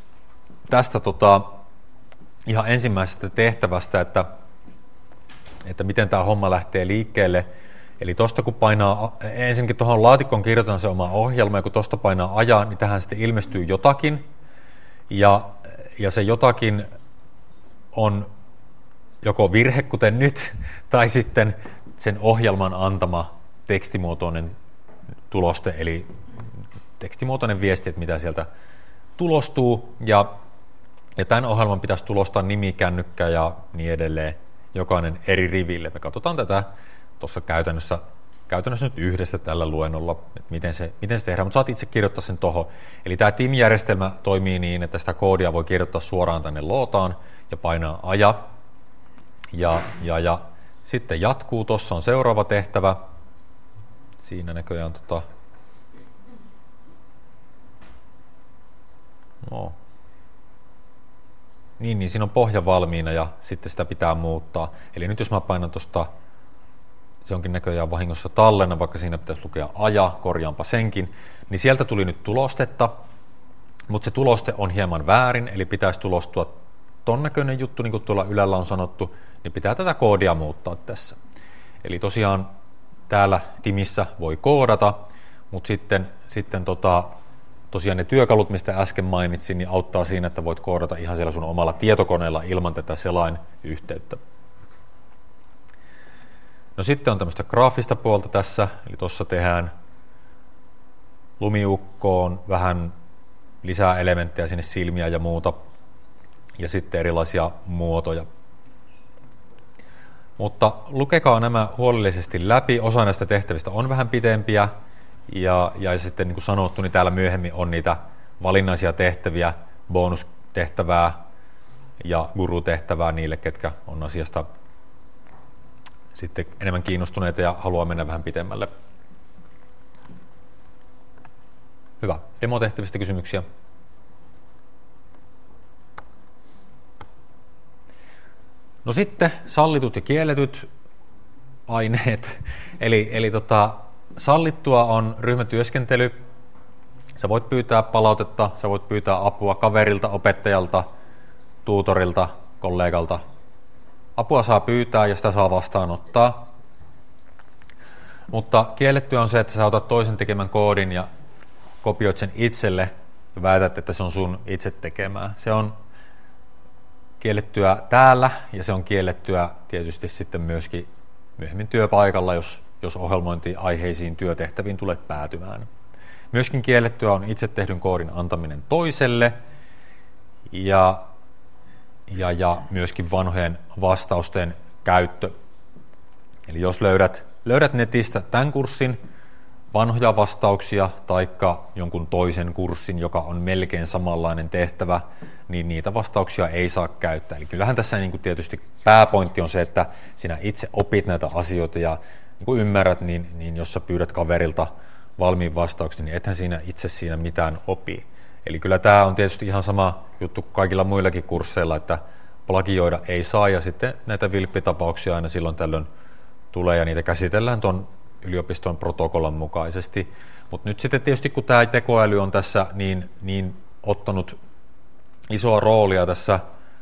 ihan ensimmäisestä tehtävästä, että miten tämä homma lähtee liikkeelle. Eli tuosta kun painaa, ensinnäkin tuohon laatikkoon kirjoitetaan se oma ohjelma, ja kun tuosta painaa ajaa, niin tähän sitten ilmestyy jotakin, ja se jotakin on joko virhe, kuten nyt, tai sitten sen ohjelman antama tekstimuotoinen tuloste, eli tekstimuotoinen viesti, että mitä sieltä tulostuu, ja Ja tämän ohjelman pitäisi tulostaa nimi, kännykkä ja niin edelleen, jokainen eri riville. Me katsotaan tätä tuossa käytännössä nyt yhdessä tällä luennolla, että miten se tehdään, mutta saat itse kirjoittaa sen tuohon. Eli tämä TIM-järjestelmä toimii niin, että sitä koodia voi kirjoittaa suoraan tänne lootaan ja painaa aja. Ja sitten jatkuu, tuossa on seuraava tehtävä. Siinä näköjään Niin, siinä on pohja valmiina ja sitten sitä pitää muuttaa. Eli nyt jos mä painan tuosta, se onkin näköjään vahingossa tallenna, vaikka siinä pitäisi lukea aja, korjaanpa senkin, niin sieltä tuli nyt tulostetta, mutta se tuloste on hieman väärin, eli pitäisi tulostua ton näköinen juttu, niin kuin tuolla ylällä on sanottu, niin pitää tätä koodia muuttaa tässä. Eli tosiaan täällä Timissä voi koodata, mutta sitten tosiaan ne työkalut, mistä äsken mainitsin, niin auttaa siinä, että voit koodata ihan siellä sun omalla tietokoneella ilman tätä selain-yhteyttä. No sitten on tämmöistä graafista puolta tässä, eli tuossa tehdään lumiukkoon vähän lisää elementtejä, sinne silmiä ja muuta, ja sitten erilaisia muotoja. Mutta lukekaa nämä huolellisesti läpi, osa näistä tehtävistä on vähän pitempiä, ja sitten niin kuin sanottu, niin täällä myöhemmin on niitä valinnaisia tehtäviä, bonustehtävää ja gurutehtävää niille, ketkä on asiasta sitten enemmän kiinnostuneita ja haluaa mennä vähän pitemmälle. Hyvä. Demotehtävistä kysymyksiä? No sitten sallitut ja kielletyt aineet. Eli sallittua on ryhmätyöskentely. Sä voit pyytää palautetta, sä voit pyytää apua kaverilta, opettajalta, tuutorilta, kollegalta. Apua saa pyytää ja sitä saa vastaanottaa. Mutta kiellettyä on se, että sä otat toisen tekemän koodin ja kopioit sen itselle ja väität, että se on sun itse tekemää. Se on kiellettyä täällä ja se on kiellettyä tietysti sitten myöskin myöhemmin työpaikalla, jos ohjelmointiaiheisiin työtehtäviin tulet päätymään. Myöskin kiellettyä on itse tehdyn koodin antaminen toiselle ja myöskin vanhojen vastausten käyttö. Eli jos löydät netistä tämän kurssin vanhoja vastauksia taikka jonkun toisen kurssin, joka on melkein samanlainen tehtävä, niin niitä vastauksia ei saa käyttää. Eli kyllähän tässä niin kuin tietysti pääpointti on se, että sinä itse opit näitä asioita ja niin kuin ymmärrät, niin jos sä pyydät kaverilta valmiin vastauksen, niin ethän itse siinä mitään opi. Eli kyllä tämä on tietysti ihan sama juttu kuin kaikilla muillakin kursseilla, että plagioida ei saa ja sitten näitä vilppitapauksia aina silloin tällöin tulee ja niitä käsitellään tuon yliopiston protokollan mukaisesti. Mutta nyt sitten tietysti kun tämä tekoäly on tässä niin ottanut isoa roolia tässä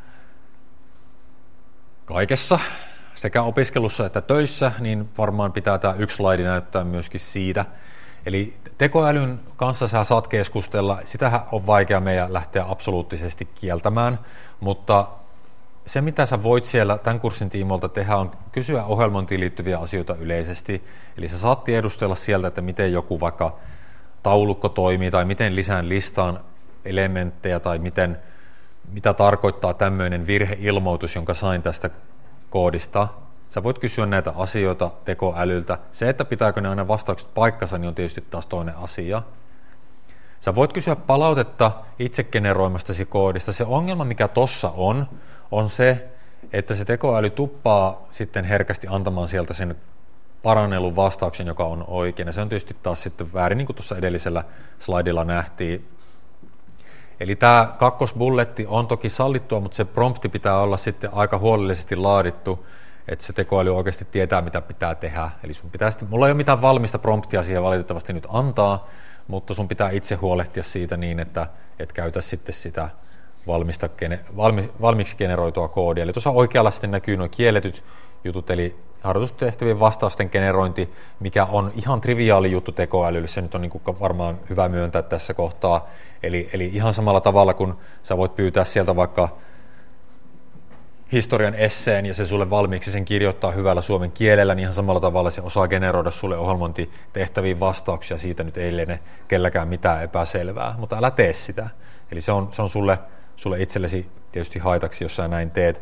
kaikessa, sekä opiskelussa että töissä, niin varmaan pitää tämä yksi slaidi näyttää myöskin siitä. Eli tekoälyn kanssa sä saat keskustella, sitähän on vaikea meidän lähteä absoluuttisesti kieltämään, mutta se mitä sä voit siellä tämän kurssin tiimoilta tehdä on kysyä ohjelmointiin liittyviä asioita yleisesti. Eli sä saat tiedustella sieltä, että miten joku vaikka taulukko toimii tai miten lisään listaan elementtejä tai mitä tarkoittaa tämmöinen virheilmoitus, jonka sain tästä koodista. Sä voit kysyä näitä asioita tekoälyltä. Se, että pitääkö ne aina vastaukset paikkansa, niin on tietysti taas toinen asia. Sä voit kysyä palautetta itse generoimastasi koodista. Se ongelma, mikä tossa on se, että se tekoäly tuppaa sitten herkästi antamaan sieltä sen parannellun vastauksen, joka on oikein. Ja se on tietysti taas sitten väärin, niin kuin tuossa edellisellä slaidilla nähtiin. Eli tämä kakkosbulletti on toki sallittua, mutta se prompti pitää olla sitten aika huolellisesti laadittu, että se tekoäly oikeasti tietää, mitä pitää tehdä. Eli mulla ei ole mitään valmista promptia siihen valitettavasti nyt antaa, mutta sun pitää itse huolehtia siitä niin, että et käytä sitten sitä valmiiksi generoitua koodia. Eli tuossa oikealla sitten näkyy nuo kielletyt jutut, eli harjoitustehtävien vastausten generointi, mikä on ihan triviaali juttu tekoälylle. Se nyt on niin kuin varmaan hyvä myöntää tässä kohtaa. Eli ihan samalla tavalla, kun sä voit pyytää sieltä vaikka historian esseen ja se sulle valmiiksi sen kirjoittaa hyvällä suomen kielellä, niin ihan samalla tavalla se osaa generoida sulle ohjelmointitehtäviin vastauksia. Siitä nyt ei liene kelläkään mitään epäselvää, mutta älä tee sitä. Eli se on sulle sulle itsellesi tietysti haitaksi, jos sä näin teet.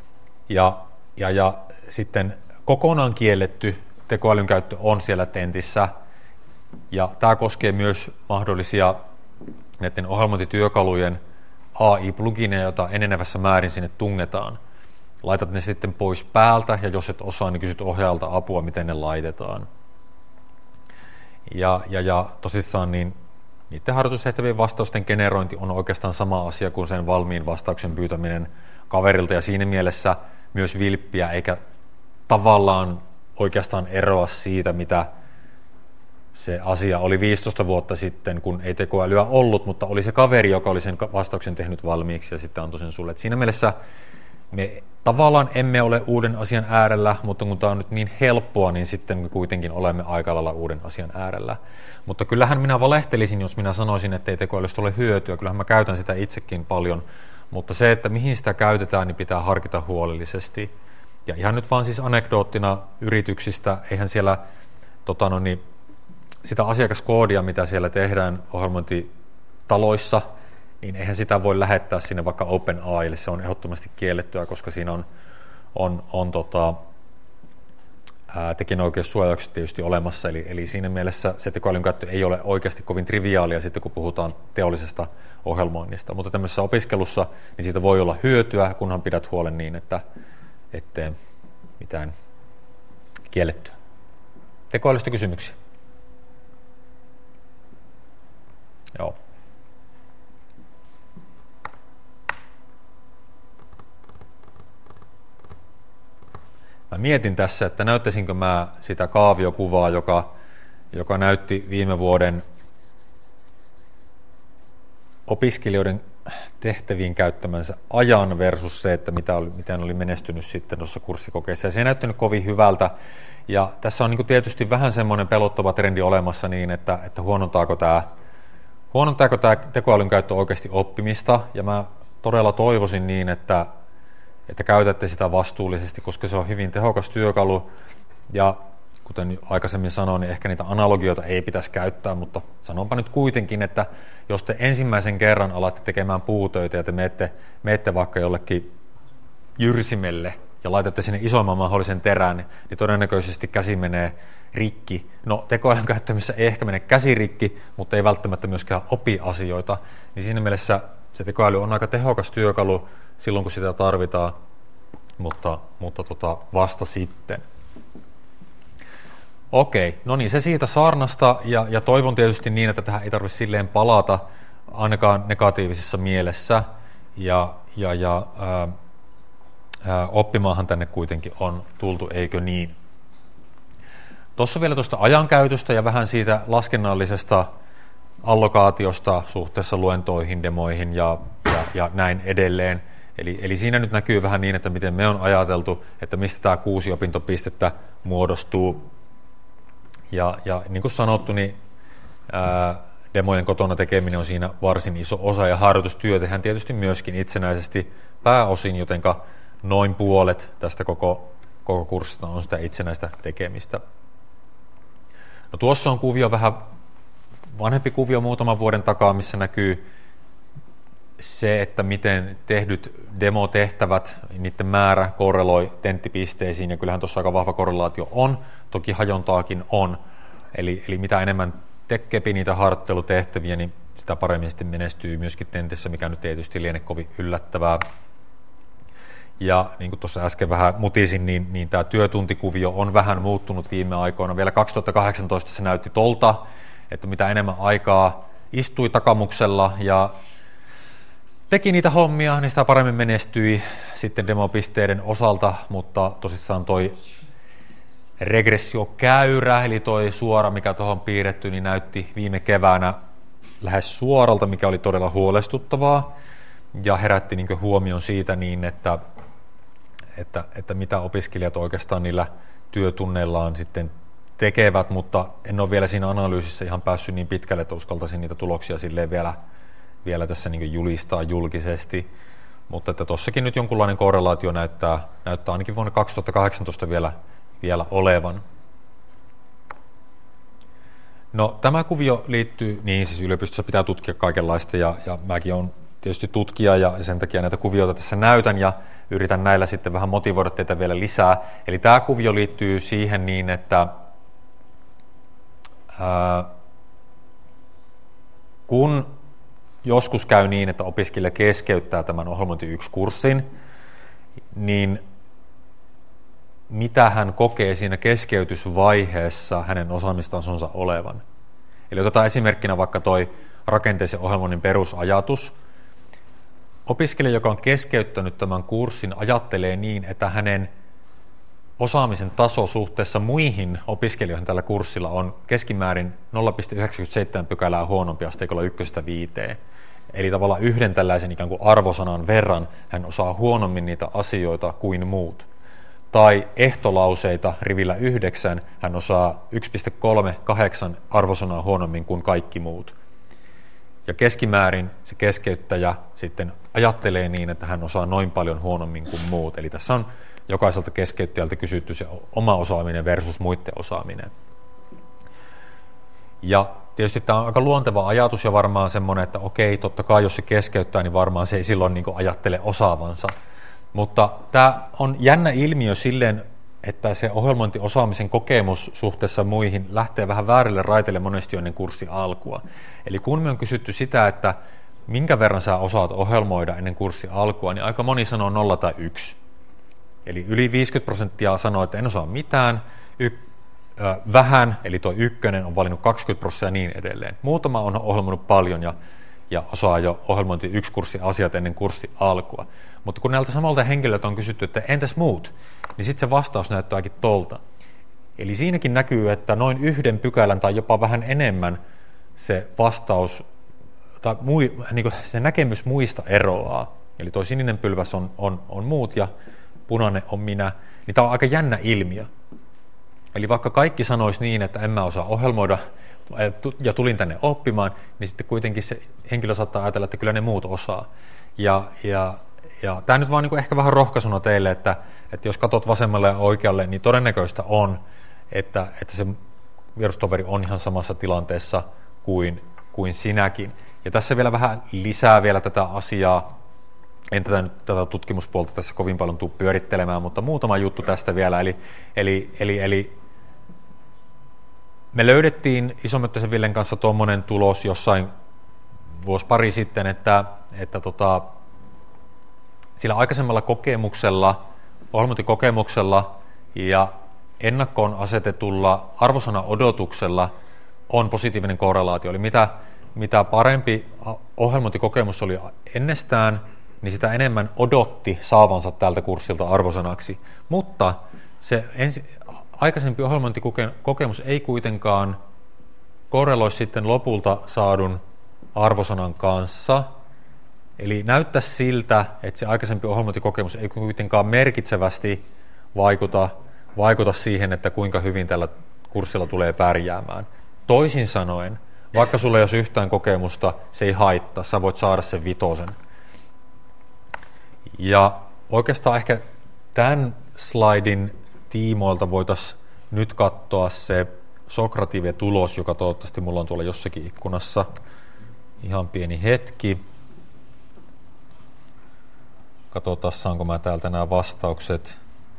Ja sitten kokonaan kielletty tekoälyn käyttö on siellä Tentissä, ja tämä koskee myös mahdollisia näiden ohjelmointityökalujen AI-plugineja, joita enenevässä määrin sinne tungetaan. Laitat ne sitten pois päältä, ja jos et osaa, niin kysyt ohjaajalta apua, miten ne laitetaan. Ja tosissaan niin niiden harjoitustehtävien vastausten generointi on oikeastaan sama asia kuin sen valmiin vastauksen pyytäminen kaverilta, ja siinä mielessä myös vilppiä, eikä tavallaan oikeastaan eroa siitä, mitä se asia oli 15 vuotta sitten, kun ei tekoälyä ollut, mutta oli se kaveri, joka oli sen vastauksen tehnyt valmiiksi ja sitten antoi sen sulle. Et siinä mielessä me tavallaan emme ole uuden asian äärellä, mutta kun tämä on nyt niin helppoa, niin sitten me kuitenkin olemme aika lailla uuden asian äärellä. Mutta kyllähän minä valehtelisin, jos minä sanoisin, että ei tekoälystä ole hyötyä. Kyllähän mä käytän sitä itsekin paljon, mutta se, että mihin sitä käytetään, niin pitää harkita huolellisesti. Ja ihan nyt vaan siis anekdoottina yrityksistä, eihän siellä sitä asiakaskoodia, mitä siellä tehdään ohjelmointitaloissa, niin eihän sitä voi lähettää sinne vaikka OpenAIlle, se on ehdottomasti kiellettyä, koska siinä on tekijänoikeussuojaukset tietysti olemassa, eli siinä mielessä se tekoälyn käyttö ei ole oikeasti kovin triviaalia sitten, kun puhutaan teollisesta ohjelmoinnista, mutta tämmöisessä opiskelussa niin siitä voi olla hyötyä, kunhan pidät huolen niin, että ettei mitään kiellettyä. Tekoälystä kysymyksiä? Joo. Mä mietin tässä, että näyttäisinkö mä sitä kaaviokuvaa, joka näytti viime vuoden opiskelijoiden tehtäviin käyttämänsä ajan versus se, että miten oli menestynyt sitten tuossa kurssikokeessa. Ja se ei näyttänyt kovin hyvältä. Ja tässä on niin kuin tietysti vähän semmoinen pelottava trendi olemassa niin, että huonontaako tämä tekoälyn käyttö oikeasti oppimista. Ja mä todella toivoisin niin, että käytätte sitä vastuullisesti, koska se on hyvin tehokas työkalu. Ja kuten aikaisemmin sanoin, niin ehkä niitä analogioita ei pitäisi käyttää, mutta sanonpa nyt kuitenkin, että jos te ensimmäisen kerran alatte tekemään puutöitä ja te menette vaikka jollekin jyrsimelle ja laitatte sinne isomman mahdollisen terän, niin todennäköisesti käsi menee rikki. No, tekoälyn käyttämisessä ei ehkä mene käsi rikki, mutta ei välttämättä myöskään opi asioita. Niin siinä mielessä se tekoäly on aika tehokas työkalu silloin, kun sitä tarvitaan, mutta vasta sitten. Okei, no niin, se siitä saarnasta, ja toivon tietysti niin, että tähän ei tarvitse silleen palata ainakaan negatiivisessa mielessä, ja oppimaahan tänne kuitenkin on tultu, eikö niin? Tuossa vielä tuosta ajankäytöstä ja vähän siitä laskennallisesta allokaatiosta suhteessa luentoihin, demoihin ja näin edelleen. Eli siinä nyt näkyy vähän niin, että miten me on ajateltu, että mistä tämä 6 opintopistettä muodostuu. Ja niin kuin sanottu, niin demojen kotona tekeminen on siinä varsin iso osa, ja harjoitustyö tehdään tietysti myöskin itsenäisesti pääosin, jotenka noin puolet tästä koko kurssista on sitä itsenäistä tekemistä. No, tuossa on kuvio, vähän vanhempi kuvio muutaman vuoden takaa, missä näkyy se, että miten tehdyt demotehtävät, niiden määrä korreloi tenttipisteisiin, ja kyllähän tuossa aika vahva korrelaatio on, toki hajontaakin on, eli mitä enemmän tekepi niitä harjoittelutehtäviä, niin sitä paremmin sitten menestyy myöskin tentissä, mikä nyt tietysti liene kovin yllättävää. Ja niin kuin tuossa äsken vähän mutisin, niin tämä työtuntikuvio on vähän muuttunut viime aikoina. Vielä 2018 se näytti tolta, että mitä enemmän aikaa istui takamuksella ja teki niitä hommia, niin sitä paremmin menestyi sitten demopisteiden osalta, mutta tosissaan toi regressiokäyrä, eli toi suora, mikä tuohon piirretty, niin näytti viime keväänä lähes suoralta, mikä oli todella huolestuttavaa, ja herätti niin kuin huomion siitä niin, että mitä opiskelijat oikeastaan niillä työtunneillaan sitten tekevät, mutta en ole vielä siinä analyysissä ihan päässyt niin pitkälle, että uskaltaisin niitä tuloksia silleen vielä tässä niin kuin julistaa julkisesti, mutta että tossakin nyt jonkunlainen korrelaatio näyttää ainakin vuonna 2018 vielä olevan. No, tämä kuvio liittyy, niin siis yliopistossa pitää tutkia kaikenlaista, ja mäkin olen tietysti tutkija ja sen takia näitä kuvioita tässä näytän ja yritän näillä sitten vähän motivoida teitä vielä lisää. Eli tämä kuvio liittyy siihen niin, että kun joskus käy niin, että opiskelija keskeyttää tämän ohjelmointi 1-kurssin, niin mitä hän kokee siinä keskeytysvaiheessa hänen osaamistasonsa olevan. Eli otetaan esimerkkinä vaikka toi rakenteisen ohjelmoinnin perusajatus. Opiskelija, joka on keskeyttänyt tämän kurssin, ajattelee niin, että hänen osaamisen taso suhteessa muihin opiskelijoihin tällä kurssilla on keskimäärin 0,97 pykälää huonompi asteikolla 1-5. Eli tavallaan yhden tällaisen ikään kuin arvosanan verran hän osaa huonommin niitä asioita kuin muut. Tai ehtolauseita rivillä 9 hän osaa 1,38 arvosanaa huonommin kuin kaikki muut. Ja keskimäärin se keskeyttäjä sitten ajattelee niin, että hän osaa noin paljon huonommin kuin muut. Eli tässä on jokaiselta keskeyttäjältä kysytty se oma osaaminen versus muiden osaaminen. Ja tietysti tämä on aika luonteva ajatus ja varmaan semmoinen, että okei, totta kai jos se keskeyttää, niin varmaan se ei silloin niin kuin ajattele osaavansa. Mutta tämä on jännä ilmiö silleen, että se ohjelmointiosaamisen kokemus suhteessa muihin lähtee vähän väärille raiteille monesti ennen kurssin alkua. Eli kun me on kysytty sitä, että minkä verran sä osaat ohjelmoida ennen kurssin alkua, niin aika moni sanoo 0 tai 1. Eli yli 50% sanoo, että en osaa mitään, vähän, eli tuo 1 on valinnut 20% ja niin edelleen. Muutama on ohjelmoinut paljon ja osaa jo ohjelmointi 1-kurssin asiat ennen kurssin alkua. Mutta kun näiltä samalta henkilöiltä on kysytty, että entäs muut, niin sitten se vastaus näyttääkin tolta. Eli siinäkin näkyy, että noin 1 pykälän tai jopa vähän enemmän se vastaus, tai niin se näkemys muista eroaa. Eli tuo sininen pylväs on muut ja punainen on minä, niin tämä on aika jännä ilmiö. Eli vaikka kaikki sanoisi niin, että en mä osaa ohjelmoida ja tulin tänne oppimaan, niin sitten kuitenkin se henkilö saattaa ajatella, että kyllä ne muut osaa. Ja tämä nyt vaan niin kuin ehkä vähän rohkaisuna teille, että jos katsot vasemmalle ja oikealle, niin todennäköistä on, että se vierustoveri on ihan samassa tilanteessa kuin sinäkin. Ja tässä vielä vähän lisää vielä tätä asiaa. En tätä tutkimuspuolta tässä kovin paljon tule pyörittelemään, mutta muutama juttu tästä vielä. Eli me löydettiin Isomöttösen Villen kanssa tuommoinen tulos jossain vuosi pari sitten, että sillä aikaisemmalla kokemuksella, ohjelmointikokemuksella ja ennakkoon asetetulla arvosana-odotuksella on positiivinen korrelaatio. Eli mitä parempi ohjelmointikokemus oli ennestään, niin sitä enemmän odotti saavansa tältä kurssilta arvosanaksi. Mutta se aikaisempi ohjelmointikokemus ei kuitenkaan korreloi sitten lopulta saadun arvosanan kanssa. Eli näyttää siltä, että se aikaisempi ohjelmointikokemus ei kuitenkaan merkitsevästi vaikuta siihen, että kuinka hyvin tällä kurssilla tulee pärjäämään. Toisin sanoen, vaikka sulla ei olisi yhtään kokemusta, se ei haittaa, sä voit saada sen 5. Ja oikeastaan ehkä tämän slaidin tiimoilta voitaisiin nyt katsoa se Sokrative-tulos, joka toivottavasti mulla on tuolla jossakin ikkunassa. Ihan pieni hetki. Katsotaan, saanko mä täältä nämä vastaukset.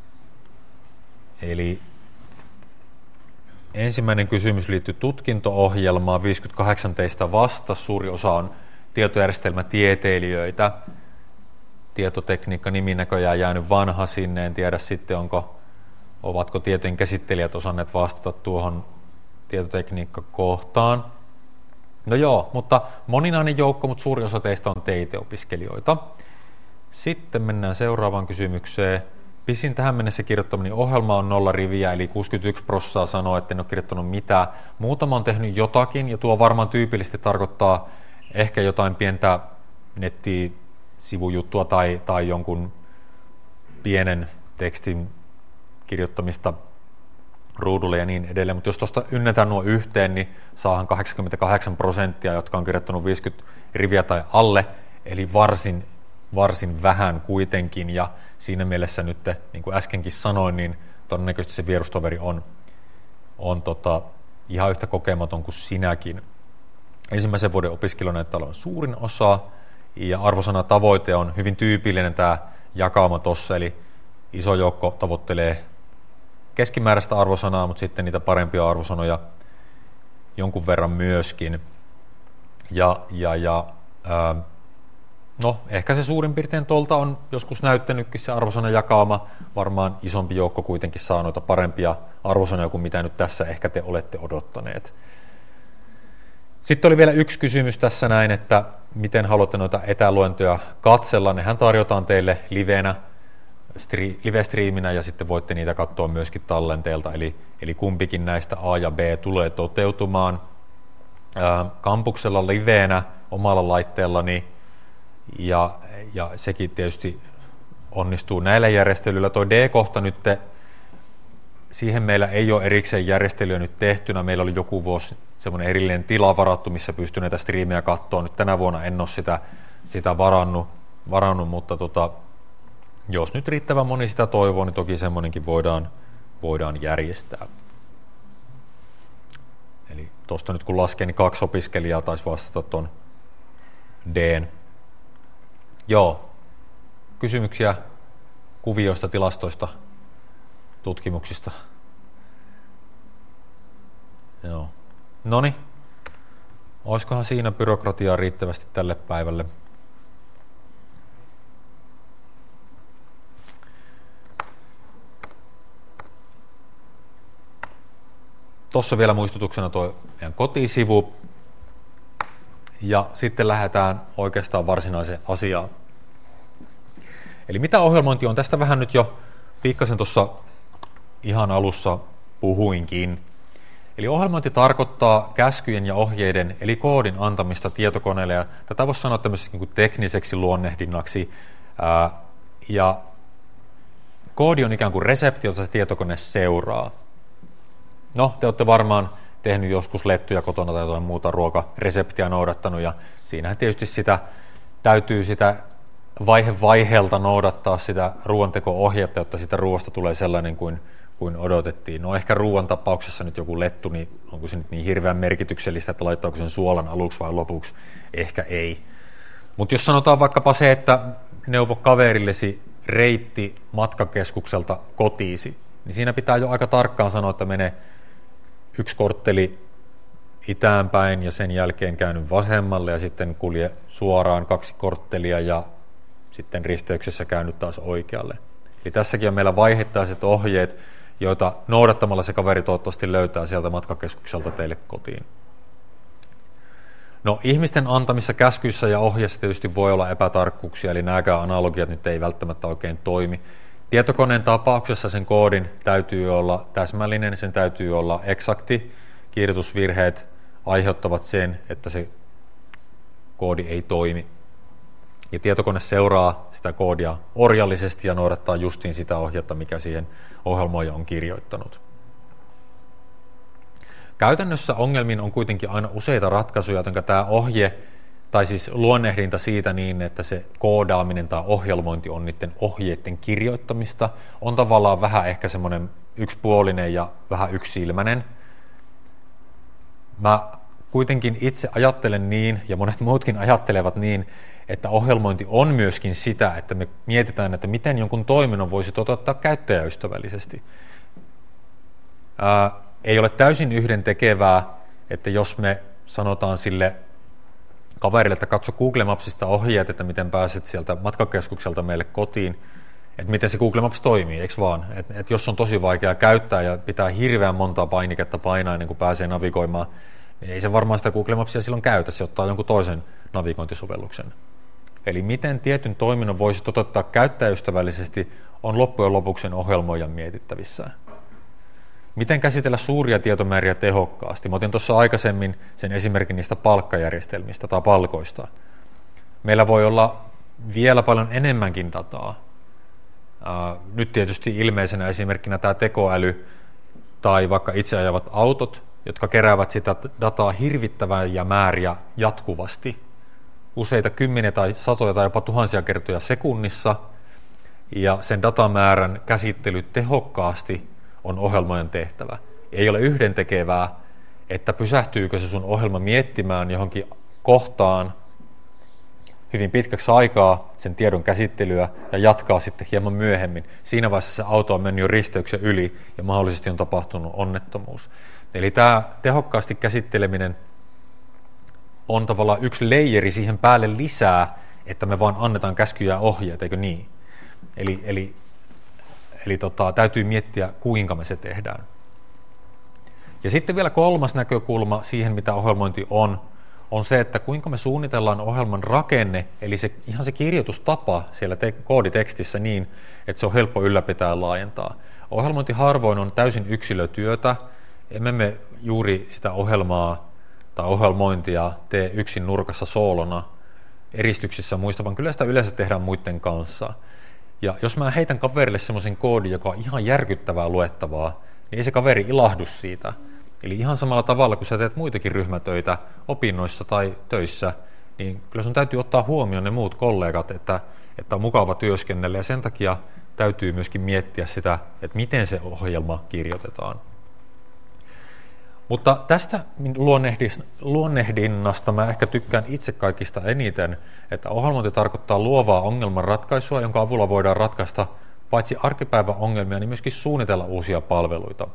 Eli ensimmäinen kysymys liittyy tutkinto-ohjelmaan. 58 teistä vastasi. Suuri osa on tietojärjestelmätieteilijöitä. Tietotekniikka-nimi näköjään jäänyt vanha sinne. En tiedä sitten, ovatko tietojen käsittelijät osanneet vastata tuohon tietotekniikka-kohtaan. No joo, mutta moninainen joukko, mutta suuri osa teistä on TIT-opiskelijoita. Sitten mennään seuraavaan kysymykseen. Pisin tähän mennessä kirjoittamani ohjelma on 0 riviä, eli 61% sanoo, että en ole kirjoittanut mitään. Muutama on tehnyt jotakin, ja tuo varmaan tyypillisesti tarkoittaa ehkä jotain pientä nettisivujuttua tai jonkun pienen tekstin kirjoittamista ruudulle ja niin edelleen. Mutta jos tuosta ynnätään nuo yhteen, niin saahan 88%, jotka on kirjoittanut 50 riviä tai alle, eli varsin vähän kuitenkin, ja siinä mielessä nyt, niin kuin äskenkin sanoin, niin todennäköisesti se vierustoveri on ihan yhtä kokematon kuin sinäkin. Ensimmäisen vuoden opiskelijoita näyttää olevan suurin osa, Ja arvosanatavoite on hyvin tyypillinen tämä jakauma tuossa, eli iso joukko tavoittelee keskimääräistä arvosanaa, mutta sitten niitä parempia arvosanoja jonkun verran myöskin. No, ehkä se suurin piirtein tuolta on joskus näyttänytkin se arvosanajakauma. Varmaan isompi joukko kuitenkin saa noita parempia arvosanoja kuin mitä nyt tässä ehkä te olette odottaneet. Sitten oli vielä yksi kysymys tässä näin, että miten haluatte noita etäluentoja katsella. Nehän tarjotaan teille live-striiminä ja sitten voitte niitä katsoa myöskin tallenteelta. Eli kumpikin näistä A ja B tulee toteutumaan kampuksella liveenä omalla laitteellani. Ja sekin tietysti onnistuu näillä järjestelyillä. Tuo D-kohta nyt, siihen meillä ei ole erikseen järjestelyä nyt tehtynä. Meillä oli joku vuosi semmoinen erillinen tila varattu, missä pystyy näitä striimejä katsoa. Nyt tänä vuonna en ole sitä varannut, mutta jos nyt riittävän moni sitä toivoo, niin toki semmoinenkin voidaan järjestää. Eli tuosta nyt kun lasken, niin 2 opiskelijaa taisi vastata tuon D:n. Joo, kysymyksiä kuvioista, tilastoista, tutkimuksista. Joo. Noniin, olisikohan siinä byrokratiaa riittävästi tälle päivälle? Tuossa vielä muistutuksena tuo meidän kotisivu. Ja sitten lähdetään oikeastaan varsinaiseen asiaan. Eli mitä ohjelmointi on? Tästä vähän nyt jo pikkasen tuossa ihan alussa puhuinkin. Eli ohjelmointi tarkoittaa käskyjen ja ohjeiden, eli koodin antamista tietokoneelle. Ja tätä voisi sanoa tämmöiseksi niin kuin tekniseksi luonnehdinnaksi. Ja koodi on ikään kuin resepti, jota se tietokone seuraa. No, te olette varmaan tehnyt joskus lettuja kotona tai jotain muuta ruokareseptiä noudattanut, ja siinähän tietysti täytyy sitä vaiheelta noudattaa sitä ruoanteko-ohjetta, jotta sitä ruoasta tulee sellainen kuin odotettiin. No ehkä ruoan tapauksessa nyt joku lettu, niin onko se nyt niin hirveän merkityksellistä, että laittaako sen suolan aluksi vai lopuksi? Ehkä ei. Mutta jos sanotaan vaikkapa se, että neuvo kaverillesi reitti matkakeskukselta kotiisi, niin siinä pitää jo aika tarkkaan sanoa, että menee 1 kortteli itäänpäin ja sen jälkeen käynyt vasemmalle ja sitten kulje suoraan 2 korttelia ja sitten risteyksessä käynyt taas oikealle. Eli tässäkin on meillä vaiheittaiset ohjeet, joita noudattamalla se kaveri toivottavasti löytää sieltä matkakeskukselta teille kotiin. No, ihmisten antamissa käskyissä ja ohjeissa tietysti voi olla epätarkkuuksia, eli nämäkään analogiat nyt ei välttämättä oikein toimi. Tietokoneen tapauksessa sen koodin täytyy olla täsmällinen, sen täytyy olla eksakti. Kirjoitusvirheet aiheuttavat sen, että se koodi ei toimi. Ja tietokone seuraa sitä koodia orjallisesti ja noudattaa justiin sitä ohjetta, mikä siihen ohjelmoija on kirjoittanut. Käytännössä ongelmiin on kuitenkin aina useita ratkaisuja, joten tämä ohje, tai siis luonnehdinta siitä niin, että se koodaaminen tai ohjelmointi on niiden ohjeiden kirjoittamista, on tavallaan vähän ehkä semmoinen yksipuolinen ja vähän yksisilmäinen. Mä kuitenkin itse ajattelen niin, ja monet muutkin ajattelevat niin, että ohjelmointi on myöskin sitä, että me mietitään, että miten jonkun toiminnon voisi toteuttaa käyttäjäystävällisesti. Ei ole täysin yhdentekevää, että jos me sanotaan sille kaverille, että katso Google Mapsista ohjeet, että miten pääset sieltä matkakeskukselta meille kotiin, että miten se Google Maps toimii, eikö vaan? Että jos on tosi vaikea käyttää ja pitää hirveän montaa painiketta painaa ennen kuin pääsee navigoimaan, niin ei se varmaan sitä Google Mapsia silloin käytä, se ottaa jonkun toisen navigointisovelluksen. Eli miten tietyn toiminnon voisi toteuttaa käyttäjäystävällisesti on loppujen lopuksi sen ohjelmoijan mietittävissä. Miten käsitellä suuria tietomääriä tehokkaasti? Mä otin tuossa aikaisemmin sen esimerkin niistä palkkajärjestelmistä tai palkoista. Meillä voi olla vielä paljon enemmänkin dataa. Nyt tietysti ilmeisenä esimerkkinä tämä tekoäly tai vaikka itse ajavat autot, jotka keräävät sitä dataa hirvittäviä määriä jatkuvasti. Useita kymmeniä tai satoja tai jopa tuhansia kertoja sekunnissa. Ja sen datamäärän käsittely tehokkaasti on ohjelmoijan tehtävä. Ei ole yhdentekevää, että pysähtyykö se sun ohjelma miettimään johonkin kohtaan hyvin pitkäksi aikaa sen tiedon käsittelyä ja jatkaa sitten hieman myöhemmin. Siinä vaiheessa se auto on mennyt jo risteyksen yli ja mahdollisesti on tapahtunut onnettomuus. Eli tämä tehokkaasti käsitteleminen on tavallaan yksi leijeri siihen päälle lisää, että me vaan annetaan käskyjä ja ohjeet, eikö niin? Eli täytyy miettiä, kuinka me se tehdään. Ja sitten vielä kolmas näkökulma siihen, mitä ohjelmointi on se, että kuinka me suunnitellaan ohjelman rakenne, eli ihan se kirjoitustapa siellä kooditekstissä niin, että se on helppo ylläpitää ja laajentaa. Ohjelmointi harvoin on täysin yksilötyötä, emme me juuri sitä ohjelmaa tai ohjelmointia tee yksin nurkassa soolona eristyksissä muista, vaan kyllä sitä yleensä tehdään muiden kanssa. Ja jos mä heitän kaverille semmoisen koodin, joka on ihan järkyttävää luettavaa, niin ei se kaveri ilahdu siitä. Eli ihan samalla tavalla, kun sä teet muitakin ryhmätöitä opinnoissa tai töissä, niin kyllä sun täytyy ottaa huomioon ne muut kollegat, että on mukava työskennellä, ja sen takia täytyy myöskin miettiä sitä, että miten se ohjelma kirjoitetaan. Mutta tästä luonnehdinnasta mä ehkä tykkään itse kaikista eniten, että ohjelmointi tarkoittaa luovaa ongelmanratkaisua, jonka avulla voidaan ratkaista paitsi arkipäivän ongelmia, niin myöskin suunnitella uusia palveluita.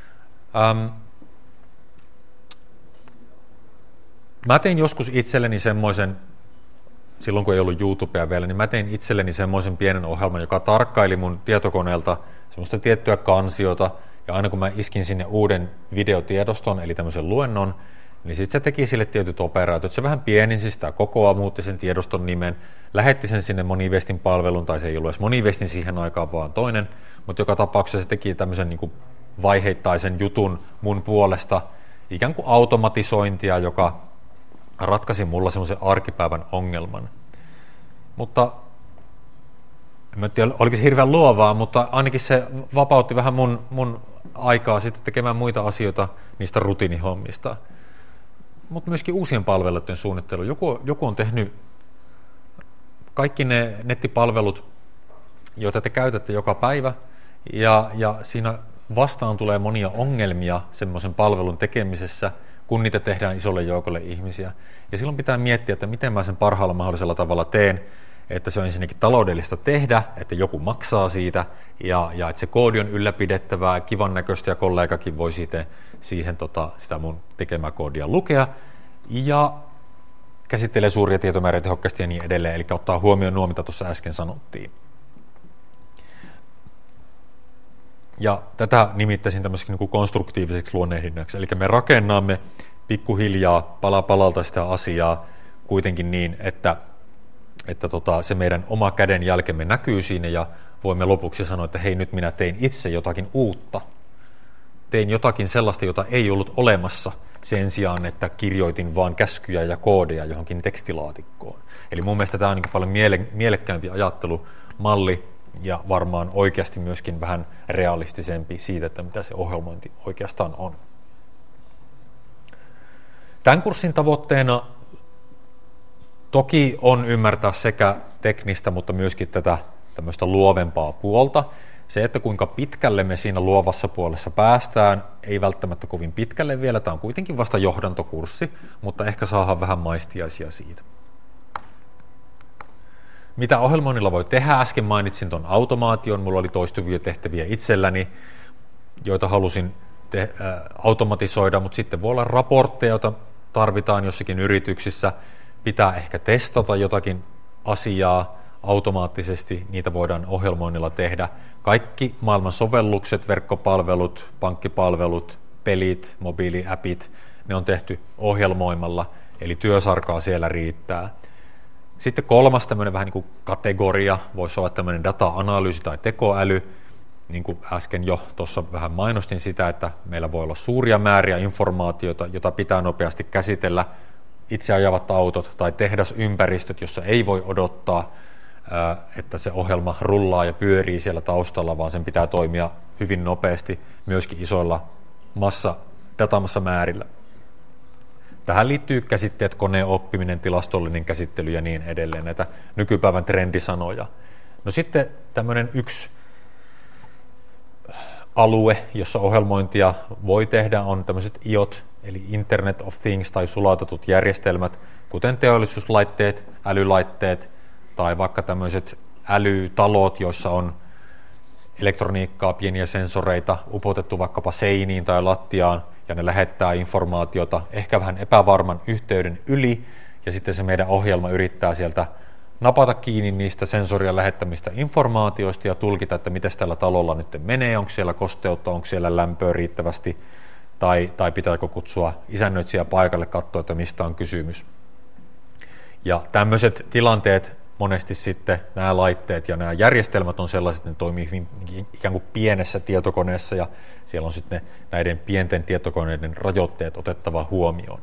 Mä tein joskus itselleni semmoisen, silloin kun ei ollut YouTubea vielä, niin mä tein itselleni semmoisen pienen ohjelman, joka tarkkaili mun tietokoneelta semmoista tiettyä kansiota, ja aina kun mä iskin sinne uuden videotiedoston, eli tämmöisen luennon, niin sitten se teki sille tietyt operaatiot. Se vähän pienensi sitä kokoa, muutti sen tiedoston nimen, lähetti sen sinne moniviestin palvelun, tai se ei ollut edes moniviestin siihen aikaan, vaan toinen, mutta joka tapauksessa se teki tämmöisen niin kuin vaiheittaisen jutun mun puolesta, ikään kuin automatisointia, joka ratkaisi mulla semmoisen arkipäivän ongelman. Mutta en tiedä, oliko se hirveän luovaa, mutta ainakin se vapautti vähän mun aikaa sitten tekemään muita asioita niistä rutiinihommista. Mutta myöskin uusien palveluiden suunnittelu. Joku on tehnyt kaikki ne nettipalvelut, joita te käytätte joka päivä, ja siinä vastaan tulee monia ongelmia semmoisen palvelun tekemisessä, kun niitä tehdään isolle joukolle ihmisiä. Ja silloin pitää miettiä, että miten mä sen parhaalla mahdollisella tavalla teen, että se on ensinnäkin taloudellista tehdä, että joku maksaa siitä, ja että se koodi on ylläpidettävää, kivan näköistä, ja kollegakin voi siihen sitä mun tekemää koodia lukea, ja käsittelee suuria tietomääriä tehokkaasti ja niin edelleen, eli ottaa huomioon nuo, mitä tuossa äsken sanottiin. Ja tätä nimittäisin tämmöiseksi niin kuin konstruktiiviseksi luonnehdinnaksi, eli me rakennamme pikkuhiljaa pala palalta sitä asiaa kuitenkin niin, että se meidän oma kädenjälkemme näkyy siinä, ja voimme lopuksi sanoa, että hei, nyt minä tein itse jotakin uutta. Tein jotakin sellaista, jota ei ollut olemassa sen sijaan, että kirjoitin vaan käskyjä ja koodeja johonkin tekstilaatikkoon. Eli mun mielestä tämä on niin paljon mielekkäämpi ajattelumalli, ja varmaan oikeasti myöskin vähän realistisempi siitä, että mitä se ohjelmointi oikeastaan on. Tämän kurssin tavoitteena toki on ymmärtää sekä teknistä, mutta myöskin tätä tämmöistä luovempaa puolta. Se, että kuinka pitkälle me siinä luovassa puolessa päästään, ei välttämättä kovin pitkälle vielä. Tämä on kuitenkin vasta johdantokurssi, mutta ehkä saadaan vähän maistiaisia siitä. Mitä ohjelmoinnilla voi tehdä? Äsken mainitsin tuon automaation. Mulla oli toistuvia tehtäviä itselläni, joita halusin automatisoida, mutta sitten voi olla raportteja, joita tarvitaan jossakin yrityksissä. Pitää ehkä testata jotakin asiaa automaattisesti, niitä voidaan ohjelmoinnilla tehdä. Kaikki maailman sovellukset, verkkopalvelut, pankkipalvelut, pelit, mobiiliäpit, ne on tehty ohjelmoimalla, eli työsarkaa siellä riittää. Sitten kolmas tämmöinen vähän niin kuin kategoria, voisi olla tämmöinen data-analyysi tai tekoäly. Niin kuin äsken jo tuossa vähän mainostin sitä, että meillä voi olla suuria määriä informaatiota, jota pitää nopeasti käsitellä. Itse ajavat autot tai tehdasympäristöt, jossa ei voi odottaa, että se ohjelma rullaa ja pyörii siellä taustalla, vaan sen pitää toimia hyvin nopeasti myöskin isoilla datamassamäärillä. Tähän liittyy käsitteet koneoppiminen, tilastollinen käsittely ja niin edelleen, näitä nykypäivän trendisanoja. No sitten tämmöinen yksi alue, jossa ohjelmointia voi tehdä, on tämmöiset IOT, eli Internet of Things tai sulautetut järjestelmät, kuten teollisuuslaitteet, älylaitteet tai vaikka tämmöiset älytalot, joissa on elektroniikkaa, pieniä sensoreita upotettu vaikkapa seiniin tai lattiaan, ja ne lähettää informaatiota ehkä vähän epävarman yhteyden yli, ja sitten se meidän ohjelma yrittää sieltä napata kiinni niistä sensorien lähettämistä informaatioista ja tulkita, että miten tällä talolla nyt menee, onko siellä kosteutta, onko siellä lämpöä riittävästi, tai pitääkö kutsua isännöitsijä paikalle katsoa, että mistä on kysymys. Ja tämmöiset tilanteet monesti sitten nämä laitteet ja nämä järjestelmät on sellaiset, että ne toimii hyvin ikään kuin pienessä tietokoneessa ja siellä on sitten näiden pienten tietokoneiden rajoitteet otettava huomioon.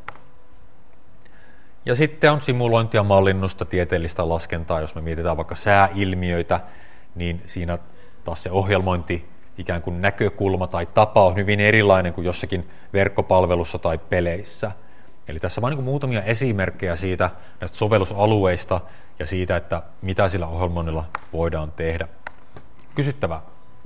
Ja sitten on simulointia, mallinnusta, tieteellistä laskentaa. Jos me mietitään vaikka sääilmiöitä, niin siinä taas se ohjelmointi, ikään kuin näkökulma tai tapa on hyvin erilainen kuin jossakin verkkopalvelussa tai peleissä. Eli tässä on vain niin kuin muutamia esimerkkejä siitä näistä sovellusalueista ja siitä, että mitä sillä ohjelmoinnilla voidaan tehdä. Kysyttävää.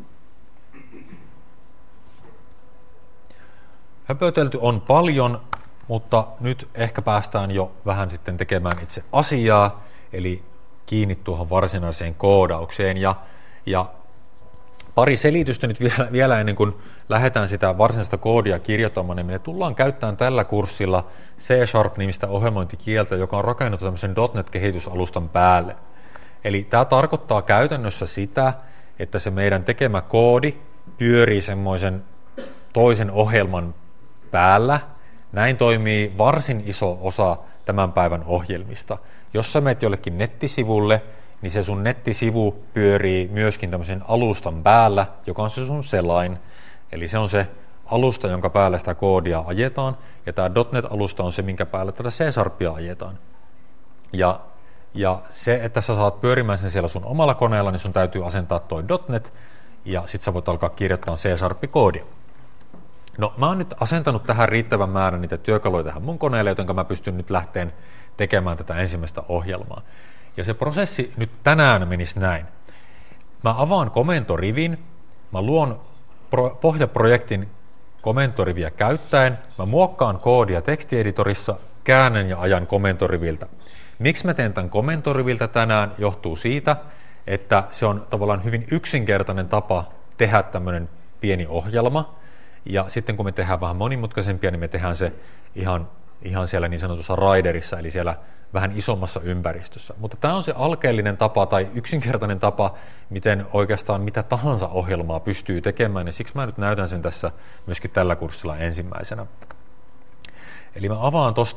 Höpötelty on paljon, mutta nyt ehkä päästään jo vähän sitten tekemään itse asiaa, eli kiinni tuohon varsinaiseen koodaukseen. Ja pari selitystä nyt vielä ennen kuin lähdetään sitä varsinaista koodia kirjoittamaan, niin me tullaan käyttämään tällä kurssilla C#-nimistä ohjelmointikieltä, joka on rakennettu tämmöisen .NET-kehitysalustan päälle. Eli tämä tarkoittaa käytännössä sitä, että se meidän tekemä koodi pyörii semmoisen toisen ohjelman päällä. Näin toimii varsin iso osa tämän päivän ohjelmista. Jos sä menet jollekin nettisivulle, niin se sun nettisivu pyörii myöskin tämmöisen alustan päällä, joka on se sun selain. Eli se on se alusta, jonka päällä sitä koodia ajetaan, ja tämä .NET-alusta on se, minkä päällä tätä C#:ia ajetaan. Ja se, että sä saat pyörimään sen siellä sun omalla koneella, niin sun täytyy asentaa toi .NET, ja sit sä voit alkaa kirjoittaa C#-koodia. No, mä oon nyt asentanut tähän riittävän määrän niitä työkaluja tähän mun koneelle, joten mä pystyn nyt lähteen tekemään tätä ensimmäistä ohjelmaa. Ja se prosessi nyt tänään menisi näin. Mä avaan komentorivin, mä luon pohjaprojektin komentoriviä käyttäen, mä muokkaan koodia tekstieditorissa, käännän ja ajan komentoriviltä. Miksi mä teen tämän komentoriviltä tänään, johtuu siitä, että se on tavallaan hyvin yksinkertainen tapa tehdä tämmöinen pieni ohjelma, ja sitten kun me tehdään vähän monimutkaisempia, niin me tehdään se ihan siellä niin sanotussa riderissa, eli siellä vähän isommassa ympäristössä. Mutta tämä on se alkeellinen tapa tai yksinkertainen tapa, miten oikeastaan mitä tahansa ohjelmaa pystyy tekemään, ja siksi mä nyt näytän sen tässä myöskin tällä kurssilla ensimmäisenä. Eli mä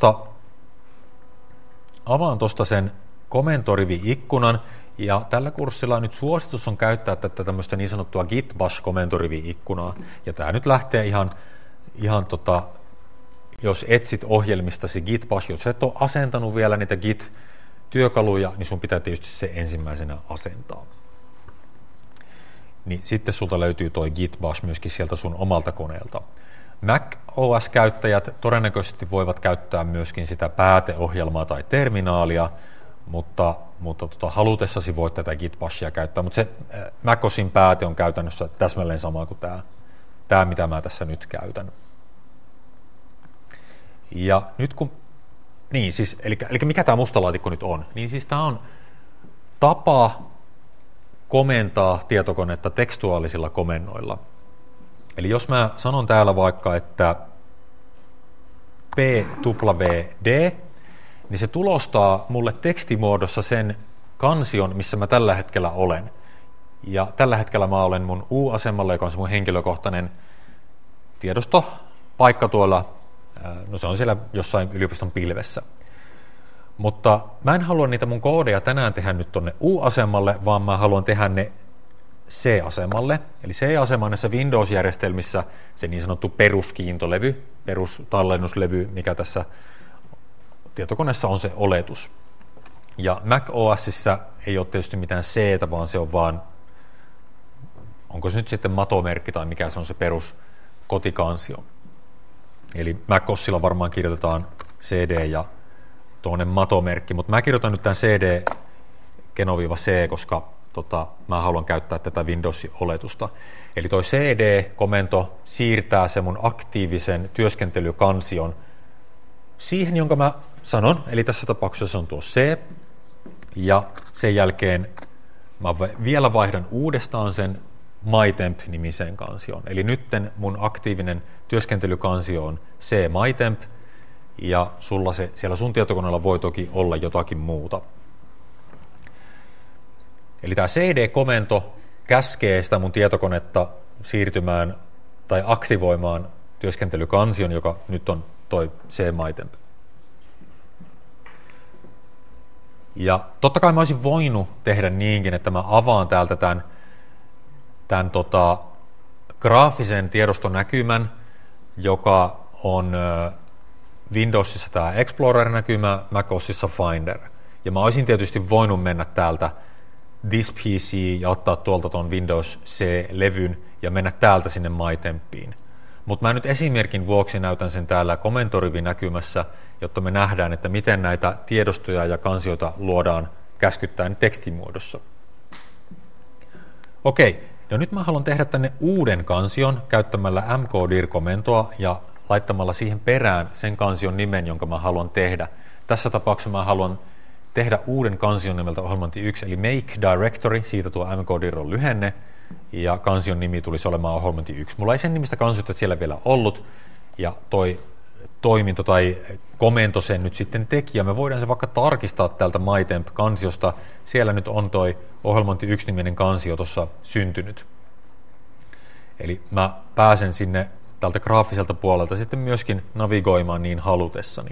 avaan tosta sen komentorivi-ikkunan, ja tällä kurssilla nyt suositus on käyttää tätä tämmöistä niin sanottua git bash komentorivi-ikkunaa, ja tämä nyt lähtee ihan jos etsit ohjelmistasi git bash, jos et ole asentanut vielä niitä git-työkaluja, niin sun pitää tietysti se ensimmäisenä asentaa. Niin sitten sulta löytyy toi git bash myöskin sieltä sun omalta koneelta. Mac OS-käyttäjät todennäköisesti voivat käyttää myöskin sitä pääteohjelmaa tai terminaalia, mutta halutessasi voit tätä git bashia käyttää, mutta se Mac OSin pääte on käytännössä täsmälleen sama kuin tämä mitä mä tässä nyt käytän. Ja nyt kun, niin siis, eli mikä tämä musta laatikko nyt on? Niin siis tämä on tapa komentaa tietokonetta tekstuaalisilla komennoilla. Eli jos mä sanon täällä vaikka, että pwd, niin se tulostaa mulle tekstimuodossa sen kansion, missä mä tällä hetkellä olen. Ja tällä hetkellä mä olen mun U-asemalla, joka on se mun henkilökohtainen tiedostopaikka tuolla. No se on siellä jossain yliopiston pilvessä. Mutta mä en halua niitä mun koodeja tänään tehdä nyt tonne U-asemalle, vaan mä haluan tehdä ne C-asemalle. Eli C-asema näissä Windows-järjestelmissä se niin sanottu peruskiintolevy, perustalennuslevy, mikä tässä tietokoneessa on se oletus. Ja Mac OSissa ei ole tietysti mitään C, vaan se on vaan, onko se nyt sitten matomerkki tai mikä se on se peruskotikansio. Eli Mac OSilla varmaan kirjoitetaan CD ja tuonne matomerkki, mutta mä kirjoitan nyt tämän CD-C, koska mä haluan käyttää tätä Windowsin-oletusta. Eli toi cd-komento siirtää se mun aktiivisen työskentelykansion siihen, jonka mä sanon, eli tässä tapauksessa se on tuo C, ja sen jälkeen mä vielä vaihdan uudestaan sen mytemp-nimiseen kansioon. Eli nytten mun aktiivinen työskentelykansio on C mytemp, ja siellä sun tietokoneella voi toki olla jotakin muuta. Eli tämä cd-komento käskee sitä mun tietokonetta siirtymään tai aktivoimaan työskentelykansion, joka nyt on toi C mytemp. Ja totta kai mä olisin voinut tehdä niinkin, että mä avaan täältä tämän graafisen tiedostonäkymän, joka on Windowsissa tämä Explorer-näkymä, MacOSissa Finder. Ja mä olisin tietysti voinut mennä täältä This PC ja ottaa tuolta tuon Windows C-levyn ja mennä täältä sinne mytempiin. Mutta mä nyt esimerkin vuoksi näytän sen täällä komentorivinäkymässä, jotta me nähdään, että miten näitä tiedostoja ja kansioita luodaan käskyttäen tekstimuodossa. Okei, no nyt mä haluan tehdä tänne uuden kansion käyttämällä mkdir-komentoa ja laittamalla siihen perään sen kansion nimen, jonka mä haluan tehdä. Tässä tapauksessa mä haluan tehdä uuden kansion nimeltä ohjelmointi 1, eli make directory, siitä tuo mkdir on lyhenne, ja kansion nimi tulisi olemaan ohjelmointi 1. Mulla ei sen nimistä kansiota siellä vielä ollut, ja toi toiminto tai komento sen nyt sitten teki, ja me voidaan se vaikka tarkistaa täältä mytemp-kansiosta. Siellä nyt on toi ohjelmointi 1-niminen kansio tuossa syntynyt. Eli mä pääsen sinne tältä graafiselta puolelta sitten myöskin navigoimaan niin halutessani.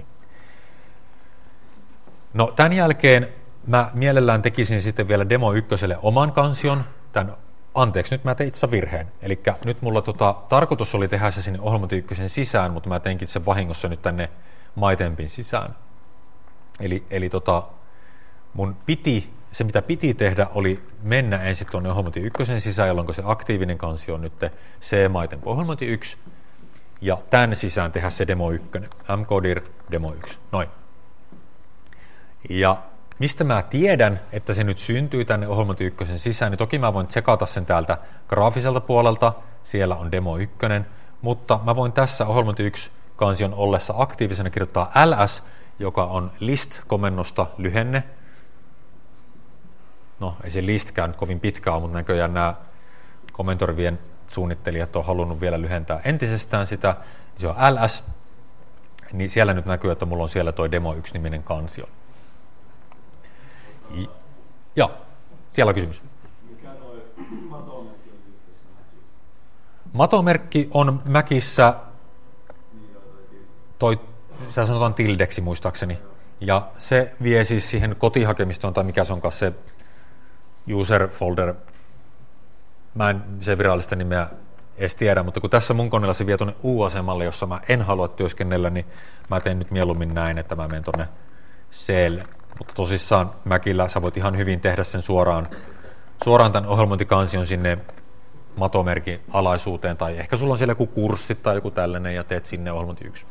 No tämän jälkeen mä mielellään tekisin sitten vielä Demo 1:lle oman kansion. Anteeksi, nyt mä tein itse virheen. Eli nyt mulla tarkoitus oli tehdä se sinne ohjelmointi 1:n sisään, mutta mä teinkin sen vahingossa nyt tänne mytempin sisään. Eli se mitä piti tehdä oli mennä ensin tuonne ohjelmointi 1:n sisään, jolloin se aktiivinen kansio on nyt C mytemp ohjelmointi 1, ja tämän sisään tehdä se Demo 1, mkdir Demo 1. Noin. Ja mistä mä tiedän, että se nyt syntyy tänne ohjelmointi 1:n sisään, niin toki mä voin tsekata sen täältä graafiselta puolelta, siellä on Demo 1, mutta mä voin tässä ohjelmointi 1-kansion ollessa aktiivisena kirjoittaa ls, joka on list-komennosta lyhenne. No, ei se listkään nyt kovin pitkä ole, mutta näköjään nämä komentorivien suunnittelijat on halunnut vielä lyhentää entisestään sitä. Se on ls, niin siellä nyt näkyy, että mulla on siellä toi Demo 1-niminen kansio. Joo, siellä on kysymys. Mikä toi Mato-merkki on listassa Macissa? Mato-merkki on Macissa, sitä sanotaan tildeksi muistaakseni, ja se vie siis siihen kotihakemistoon, tai mikä se onkaan se user folder, mä en sen virallista nimeä edes tiedä, mutta kun tässä mun koneella se vie tuonne U-asemalle, jossa mä en halua työskennellä, niin mä teen nyt mieluummin näin, että mä menen tuonne C:lle. Mutta tosissaan Macillä sä voit ihan hyvin tehdä sen suoraan tämän ohjelmointikansion sinne Mato-merkin alaisuuteen, tai ehkä sulla on siellä joku kurssi tai joku tällainen, ja teet sinne ohjelmointi 1.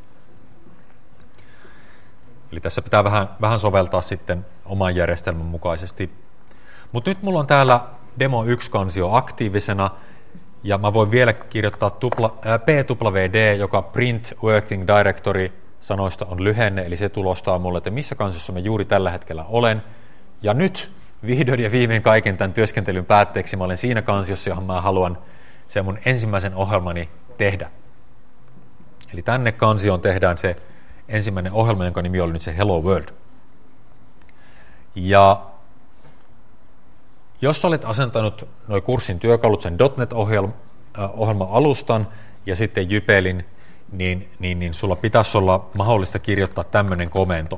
Eli tässä pitää vähän soveltaa sitten oman järjestelmän mukaisesti. Mutta nyt mulla on täällä Demo 1-kansio aktiivisena, ja mä voin vielä kirjoittaa pwd, joka print working directory sanoista on lyhenne, eli se tulostaa mulle, että missä kansiossa mä juuri tällä hetkellä olen. Ja nyt vihdoin ja viimein kaiken tämän työskentelyn päätteeksi mä olen siinä kansiossa, johon mä haluan sen mun ensimmäisen ohjelmani tehdä. Eli tänne kansioon tehdään se ensimmäinen ohjelma, jonka nimi oli nyt se Hello World. Ja jos olet asentanut nuo kurssin työkalut, sen .NET-ohjelma-alustan ja sitten Jypelin, niin sulla pitäisi olla mahdollista kirjoittaa tämmöinen komento.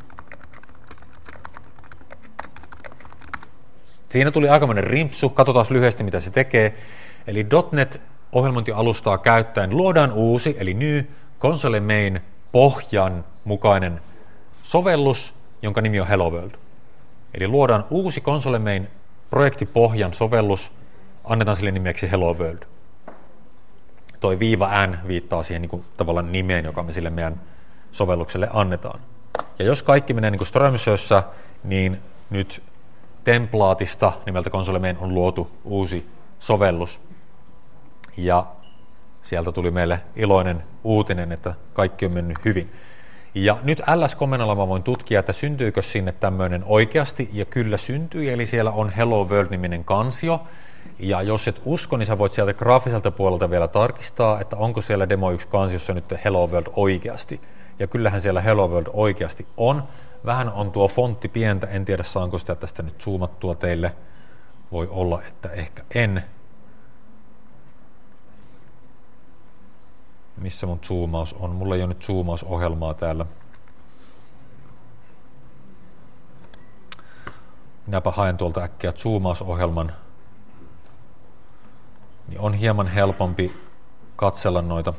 Siinä tuli aikamoinen rimpsu, katsotaan lyhyesti mitä se tekee. Eli .NET-ohjelmointialustaa käyttäen luodaan uusi, eli new console main pohjan mukainen sovellus, jonka nimi on Hello World. Eli luodaan uusi console main projektipohjan sovellus, annetaan sille nimeksi Hello World. Toi -n viittaa siihen niin kuin, tavallaan nimeen, joka me sille meidän sovellukselle annetaan. Ja jos kaikki menee niin kuin Strömsössä, niin nyt templaatista nimeltä Console Main on luotu uusi sovellus. Ja sieltä tuli meille iloinen uutinen, että kaikki on mennyt hyvin. Ja nyt ls-komennolla mä voin tutkia, että syntyykö sinne tämmöinen oikeasti, ja kyllä syntyy, eli siellä on Hello World-niminen kansio, ja jos et usko, niin sä voit sieltä graafiselta puolelta vielä tarkistaa, että onko siellä Demo 1 kansiossa nyt Hello World oikeasti. Ja kyllähän siellä Hello World oikeasti on. Vähän on tuo fontti pientä, en tiedä saanko sitä tästä nyt zoomattua teille. Voi olla, että ehkä en. Missä mun zoomaus on? Mulla ei ole nyt zoomausohjelmaa täällä. Minäpä haen tuolta äkkiä zoomausohjelman. Niin on hieman helpompi katsella noita.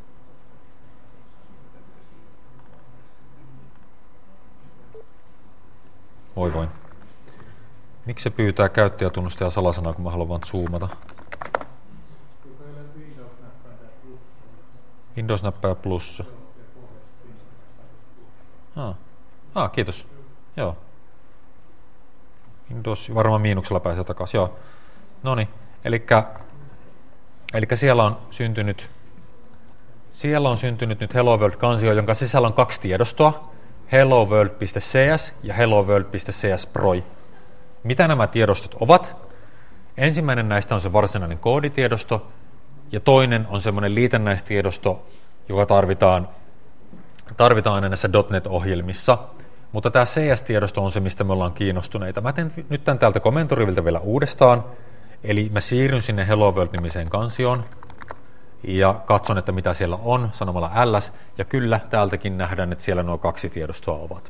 Voi. Miksi se pyytää käyttäjätunnusta ja salasanaa, kun mä haluan vaan zoomata? Windows-näppäjä plussa. Kiitos. Joo. Windows, varmaan miinuksella pääsee takaisin. Joo. Noniin. Elikkä siellä on syntynyt nyt Hello World-kansio, jonka sisällä on 2 tiedostoa. helloworld.cs ja helloworld.cs Pro. Mitä nämä tiedostot ovat? Ensimmäinen näistä on se varsinainen kooditiedosto, ja toinen on semmoinen liitännäistiedosto, joka tarvitaan aina näissä .NET-ohjelmissa. Mutta tämä CS-tiedosto on se, mistä me ollaan kiinnostuneita. Mä teen nyt tämän täältä komentoriviltä vielä uudestaan, eli mä siirryn sinne Hello World-nimiseen kansioon, ja katson, että mitä siellä on, sanomalla ls, ja kyllä täältäkin nähdään, että siellä nuo 2 tiedostoa ovat.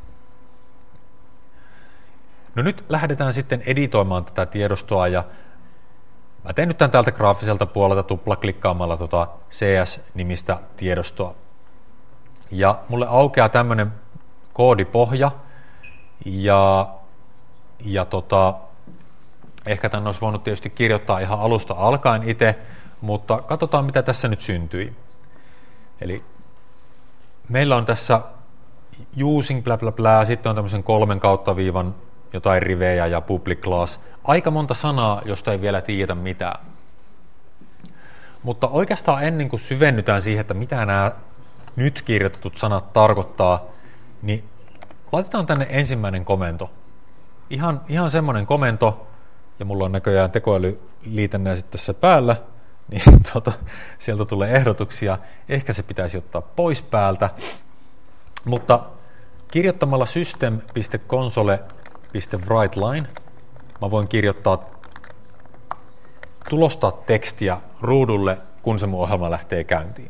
No nyt lähdetään sitten editoimaan tätä tiedostoa, ja mä teen nyt tämän täältä graafiselta puolelta tuplaklikkaamalla CS-nimistä tiedostoa. Ja mulle aukeaa tämmöinen koodipohja, ja ehkä tämän olisi voinut tietysti kirjoittaa ihan alusta alkaen itse, mutta katsotaan, mitä tässä nyt syntyi. Eli meillä on tässä using bla bla bla, sitten on tämmöisen 3 kautta-viivan jotain rivejä ja public class. Aika monta sanaa, josta ei vielä tiedä mitään. Mutta oikeastaan ennen kuin syvennytään siihen, että mitä nämä nyt kirjoitetut sanat tarkoittaa, niin laitetaan tänne ensimmäinen komento. Ihan semmoinen komento, ja mulla on näköjään tekoälyliitännä sitten tässä päällä, niin sieltä tulee ehdotuksia. Ehkä se pitäisi ottaa pois päältä. Mutta kirjoittamalla system.console.writeLine mä voin tulostaa tekstiä ruudulle, kun se mun ohjelma lähtee käyntiin.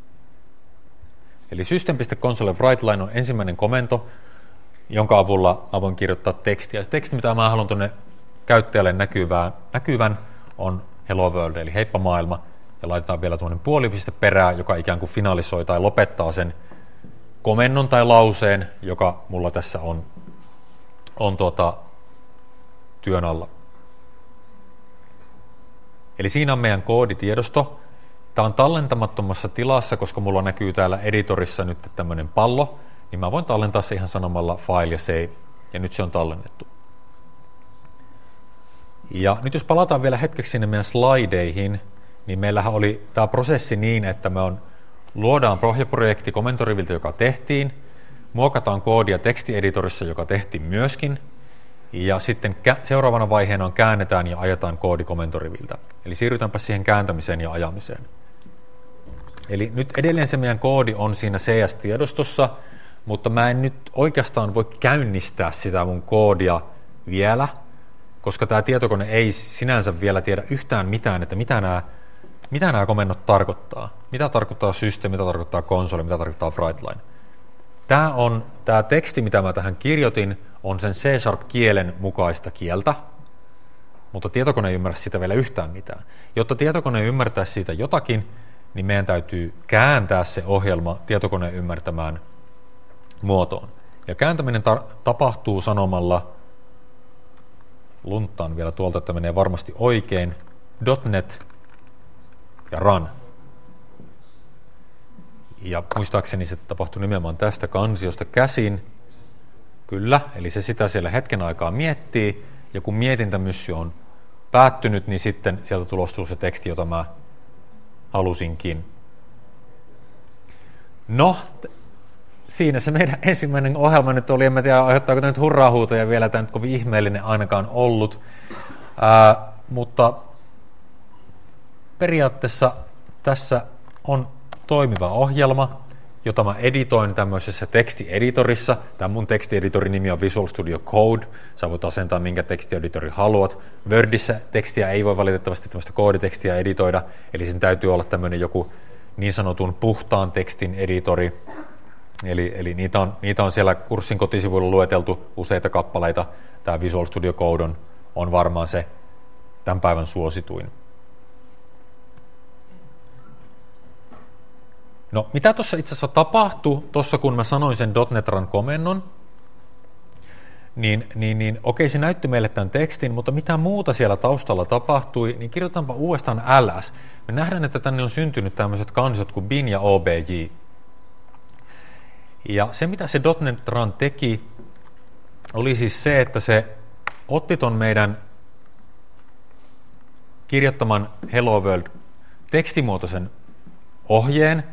Eli system.console.writeLine on ensimmäinen komento, jonka avulla mä voin kirjoittaa tekstiä. Se teksti, mitä mä haluan tuonne käyttäjälle näkyvän, on Hello World, eli heippa maailma, ja laitetaan vielä tuollainen puolipiste perään, joka ikään kuin finalisoi tai lopettaa sen komennon tai lauseen, joka mulla tässä on työn alla. Eli siinä on meidän kooditiedosto. Tämä on tallentamattomassa tilassa, koska mulla näkyy täällä editorissa nyt tämmöinen pallo, niin mä voin tallentaa se ihan sanomalla file ja save, ja nyt se on tallennettu. Ja nyt jos palataan vielä hetkeksi sinne meidän slideihin, niin meillähän oli tämä prosessi niin, että luodaan pohjaprojekti komentoriviltä, joka tehtiin, muokataan koodia tekstieditorissa, joka tehtiin myöskin, ja sitten seuraavana vaiheena käännetään ja ajetaan koodi komentoriviltä. Eli siirrytäänpä siihen kääntämiseen ja ajamiseen. Eli nyt edelleen se meidän koodi on siinä CS-tiedostossa, mutta mä en nyt oikeastaan voi käynnistää sitä mun koodia vielä, koska tämä tietokone ei sinänsä vielä tiedä yhtään mitään, että mitä nämä komennot tarkoittaa. Mitä tarkoittaa system, mitä tarkoittaa console, mitä tarkoittaa writeLine. Tämä teksti, mitä mä tähän kirjoitin, on sen C#-kielen mukaista kieltä, mutta tietokone ei ymmärrä sitä vielä yhtään mitään. Jotta tietokone ymmärtäisi siitä jotakin, niin meidän täytyy kääntää se ohjelma tietokoneen ymmärtämään muotoon. Ja kääntäminen tapahtuu sanomalla, lunttaan vielä tuolta, että menee varmasti oikein, .NET ja run. Ja muistaakseni se tapahtui nimenomaan tästä kansiosta käsin. Kyllä, eli se sitä siellä hetken aikaa miettii, ja kun mietintämyssy on päättynyt, niin sitten sieltä tulostuu se teksti, jota mä halusinkin. No, siinä se meidän ensimmäinen ohjelma nyt oli. En mä tiedä, aiheuttaako tämä nyt hurraahuutoja vielä, tämä nyt kovin ihmeellinen ainakaan ollut. Mutta periaatteessa tässä on toimiva ohjelma, jota mä editoin tämmöisessä tekstieditorissa. Tämä mun tekstieditorin nimi on Visual Studio Code. Sä voit asentaa minkä tekstieditori haluat. Wordissä tekstiä ei voi valitettavasti tämmöistä kooditekstiä editoida, eli sen täytyy olla tämmöinen joku niin sanotun puhtaan tekstin editori. Eli niitä on siellä kurssin kotisivuilla lueteltu useita kappaleita. Tämä Visual Studio Code on varmaan se tämän päivän suosituin. No, mitä tuossa itse asiassa tapahtui, tuossa kun mä sanoin sen .NET Run-komennon, niin okei, se näytti meille tämän tekstin, mutta mitä muuta siellä taustalla tapahtui, niin kirjoitetaanpa uudestaan ls. Me nähdään, että tänne on syntynyt tämmöiset kansiot kuin bin ja obj. Ja se, mitä se .NET Run teki, oli siis se, että se otti ton meidän kirjoittaman Hello World tekstimuotoisen ohjeen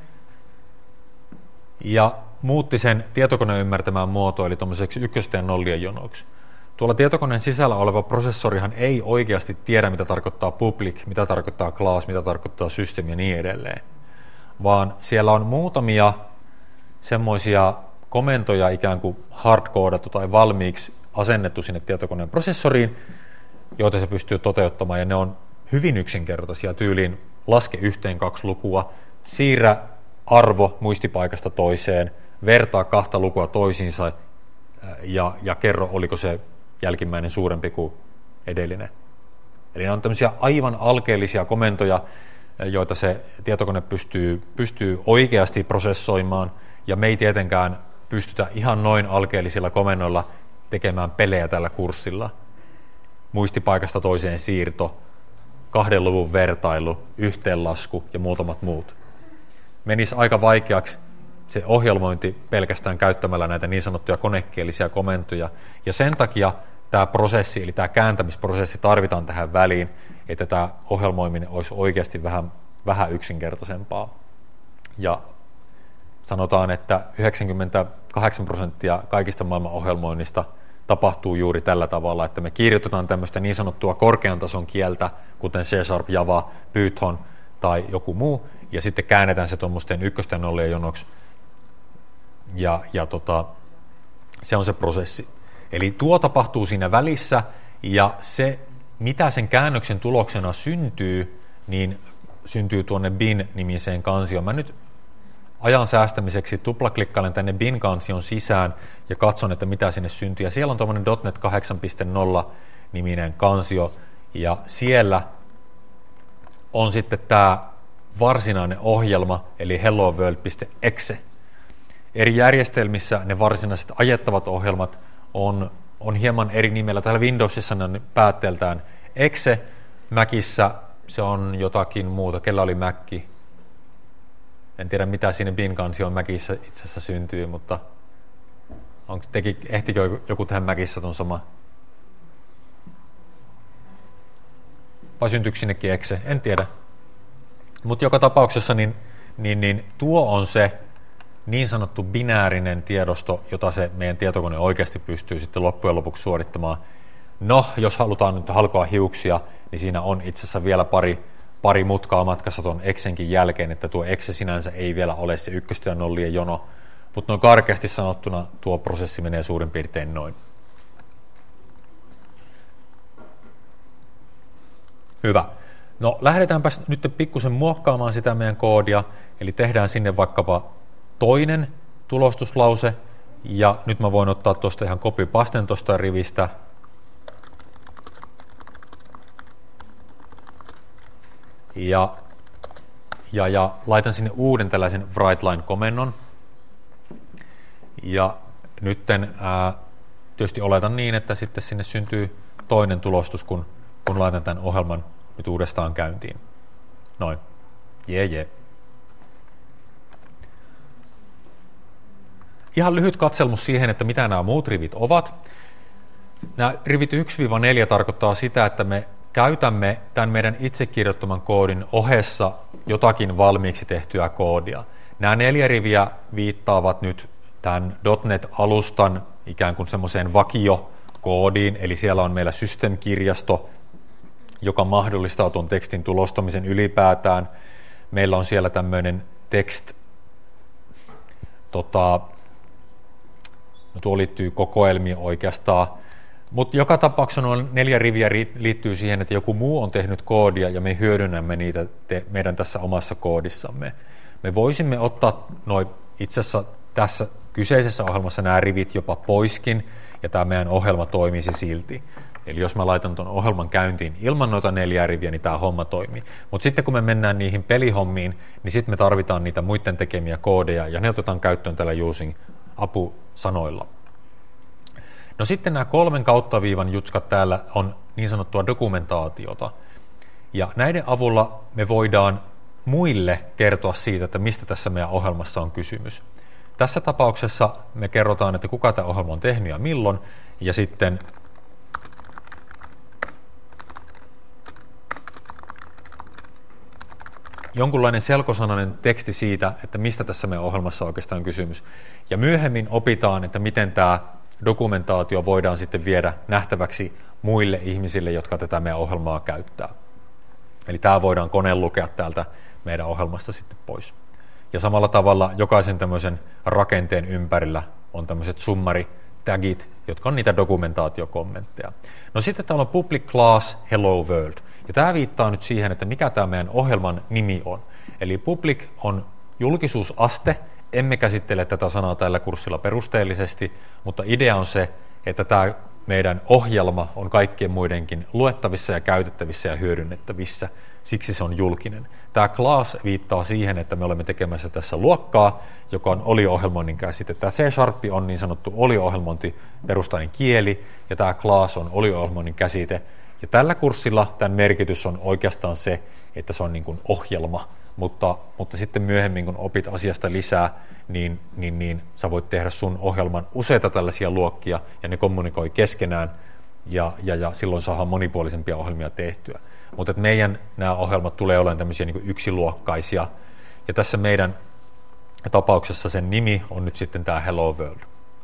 ja muutti sen tietokoneen ymmärtämään muotoon, eli tuommoiseksi ykkösten ja nollien jonoksi. Tuolla tietokoneen sisällä oleva prosessorihan ei oikeasti tiedä, mitä tarkoittaa public, mitä tarkoittaa class, mitä tarkoittaa system ja niin edelleen, vaan siellä on muutamia semmoisia komentoja ikään kuin hardcoodattu tai valmiiksi asennettu sinne tietokoneen prosessoriin, joita se pystyy toteuttamaan, ja ne on hyvin yksinkertaisia tyyliin laske 1-2 lukua, siirrä arvo muistipaikasta toiseen, vertaa 2 lukua toisiinsa ja kerro, oliko se jälkimmäinen suurempi kuin edellinen. Eli ne on tämmöisiä aivan alkeellisia komentoja, joita se tietokone pystyy oikeasti prosessoimaan, ja me ei tietenkään pystytä ihan noin alkeellisilla komennoilla tekemään pelejä tällä kurssilla. Muistipaikasta toiseen siirto, 2 luvun vertailu, yhteenlasku ja muutamat muut. Menisi aika vaikeaksi se ohjelmointi pelkästään käyttämällä näitä niin sanottuja konekielisiä komentoja. Ja sen takia tämä prosessi, eli tämä kääntämisprosessi tarvitaan tähän väliin, että tämä ohjelmoiminen olisi oikeasti vähän yksinkertaisempaa. Ja sanotaan, että 98% kaikista maailman ohjelmoinnista tapahtuu juuri tällä tavalla, että me kirjoitetaan tämmöistä niin sanottua korkean tason kieltä, kuten C#, Java, Python tai joku muu, ja sitten käännetään se tuommoisten ykkösten ja nollien jonoksi, ja se on se prosessi. Eli tuo tapahtuu siinä välissä, ja se, mitä sen käännöksen tuloksena syntyy, niin syntyy tuonne bin-nimiseen kansioon. Mä nyt ajan säästämiseksi tuplaklikkailen tänne bin-kansion sisään ja katson, että mitä sinne syntyy. Ja siellä on tuommoinen .NET 8.0-niminen kansio, ja siellä on sitten tämä varsinainen ohjelma, eli helloworld.exe. Eri järjestelmissä ne varsinaiset ajettavat ohjelmat on hieman eri nimellä. Täällä Windowsissa ne on päätteeltään exe, Macissa se on jotakin muuta. Kellä oli Mac? En tiedä, mitä siinä bin-kansioon Macissa itse asiassa syntyy, mutta ehtikö joku tähän Macissa ton sama? Vai syntyykö sinnekin exe? En tiedä. Mutta joka tapauksessa niin tuo on se niin sanottu binäärinen tiedosto, jota se meidän tietokone oikeasti pystyy sitten loppujen lopuksi suorittamaan. No, jos halutaan nyt halkoa hiuksia, niin siinä on itse asiassa vielä pari mutkaa matkassa tuon exenkin jälkeen, että tuo exe sinänsä ei vielä ole se ykkösten ja nollien jono, mutta noin karkeasti sanottuna tuo prosessi menee suurin piirtein noin. Hyvä. No, lähdetäänpäs nyt pikkusen muokkaamaan sitä meidän koodia, eli tehdään sinne vaikkapa toinen tulostuslause, ja nyt mä voin ottaa tuosta ihan copy-pasten tuosta rivistä, ja laitan sinne uuden tällaisen WriteLine-komennon, ja nytten tietysti oletan niin, että sitten sinne syntyy toinen tulostus, kun laitan tämän ohjelman nyt uudestaan käyntiin. Noin. Jee. Ihan lyhyt katselmus siihen, että mitä nämä muut rivit ovat. nämä rivit 1-4 tarkoittaa sitä, että me käytämme tämän meidän itse kirjoittaman koodin ohessa jotakin valmiiksi tehtyä koodia. Nämä 4 riviä viittaavat nyt tämän .NET-alustan ikään kuin semmoiseen vakiokoodiin, eli siellä on meillä System-kirjasto, joka mahdollistaa tuon tekstin tulostamisen ylipäätään. Meillä on siellä tämmöinen text, tuo liittyy kokoelmiin oikeastaan, mutta joka tapauksessa nuo 4 riviä liittyy siihen, että joku muu on tehnyt koodia ja me hyödynnämme niitä meidän tässä omassa koodissamme. Me voisimme ottaa itse asiassa tässä kyseisessä ohjelmassa nämä rivit jopa poiskin ja tämä meidän ohjelma toimisi silti. Eli jos mä laitan tuon ohjelman käyntiin ilman noita 4 riviä, niin tämä homma toimii. Mutta sitten kun me mennään niihin pelihommiin, niin sitten me tarvitaan niitä muiden tekemiä koodeja ja ne otetaan käyttöön tällä using-apusanoilla. No sitten nämä 3 kauttaviivan jutskat täällä on niin sanottua dokumentaatiota. Ja näiden avulla me voidaan muille kertoa siitä, että mistä tässä meidän ohjelmassa on kysymys. Tässä tapauksessa me kerrotaan, että kuka tämä ohjelma on tehnyt ja milloin, ja sitten jonkunlainen selkosanainen teksti siitä, että mistä tässä meidän ohjelmassa oikeastaan on kysymys. Ja myöhemmin opitaan, että miten tämä dokumentaatio voidaan sitten viedä nähtäväksi muille ihmisille, jotka tätä meidän ohjelmaa käyttää. Eli tämä voidaan koneen lukea täältä meidän ohjelmasta sitten pois. Ja samalla tavalla jokaisen tämmöisen rakenteen ympärillä on tämmöiset summary-tagit, jotka on niitä dokumentaatiokommentteja. No sitten täällä on public class hello world. Ja tämä viittaa nyt siihen, että mikä tämä meidän ohjelman nimi on. Eli public on julkisuusaste. Emme käsittele tätä sanaa tällä kurssilla perusteellisesti, mutta idea on se, että tämä meidän ohjelma on kaikkien muidenkin luettavissa ja käytettävissä ja hyödynnettävissä. Siksi se on julkinen. Tämä class viittaa siihen, että me olemme tekemässä tässä luokkaa, joka on olio-ohjelmoinnin käsite. Tämä C# on niin sanottu olio-ohjelmointiperustainen kieli, ja tämä class on olio-ohjelmoinnin käsite. Ja tällä kurssilla tämän merkitys on oikeastaan se, että se on niin kuin ohjelma, mutta sitten myöhemmin, kun opit asiasta lisää, niin sä voit tehdä sun ohjelman useita tällaisia luokkia, ja ne kommunikoi keskenään, ja silloin saadaan monipuolisempia ohjelmia tehtyä. Mutta meidän nämä ohjelmat tulee olemaan tämmöisiä niin kuin yksiluokkaisia, ja tässä meidän tapauksessa sen nimi on nyt sitten tämä Hello World.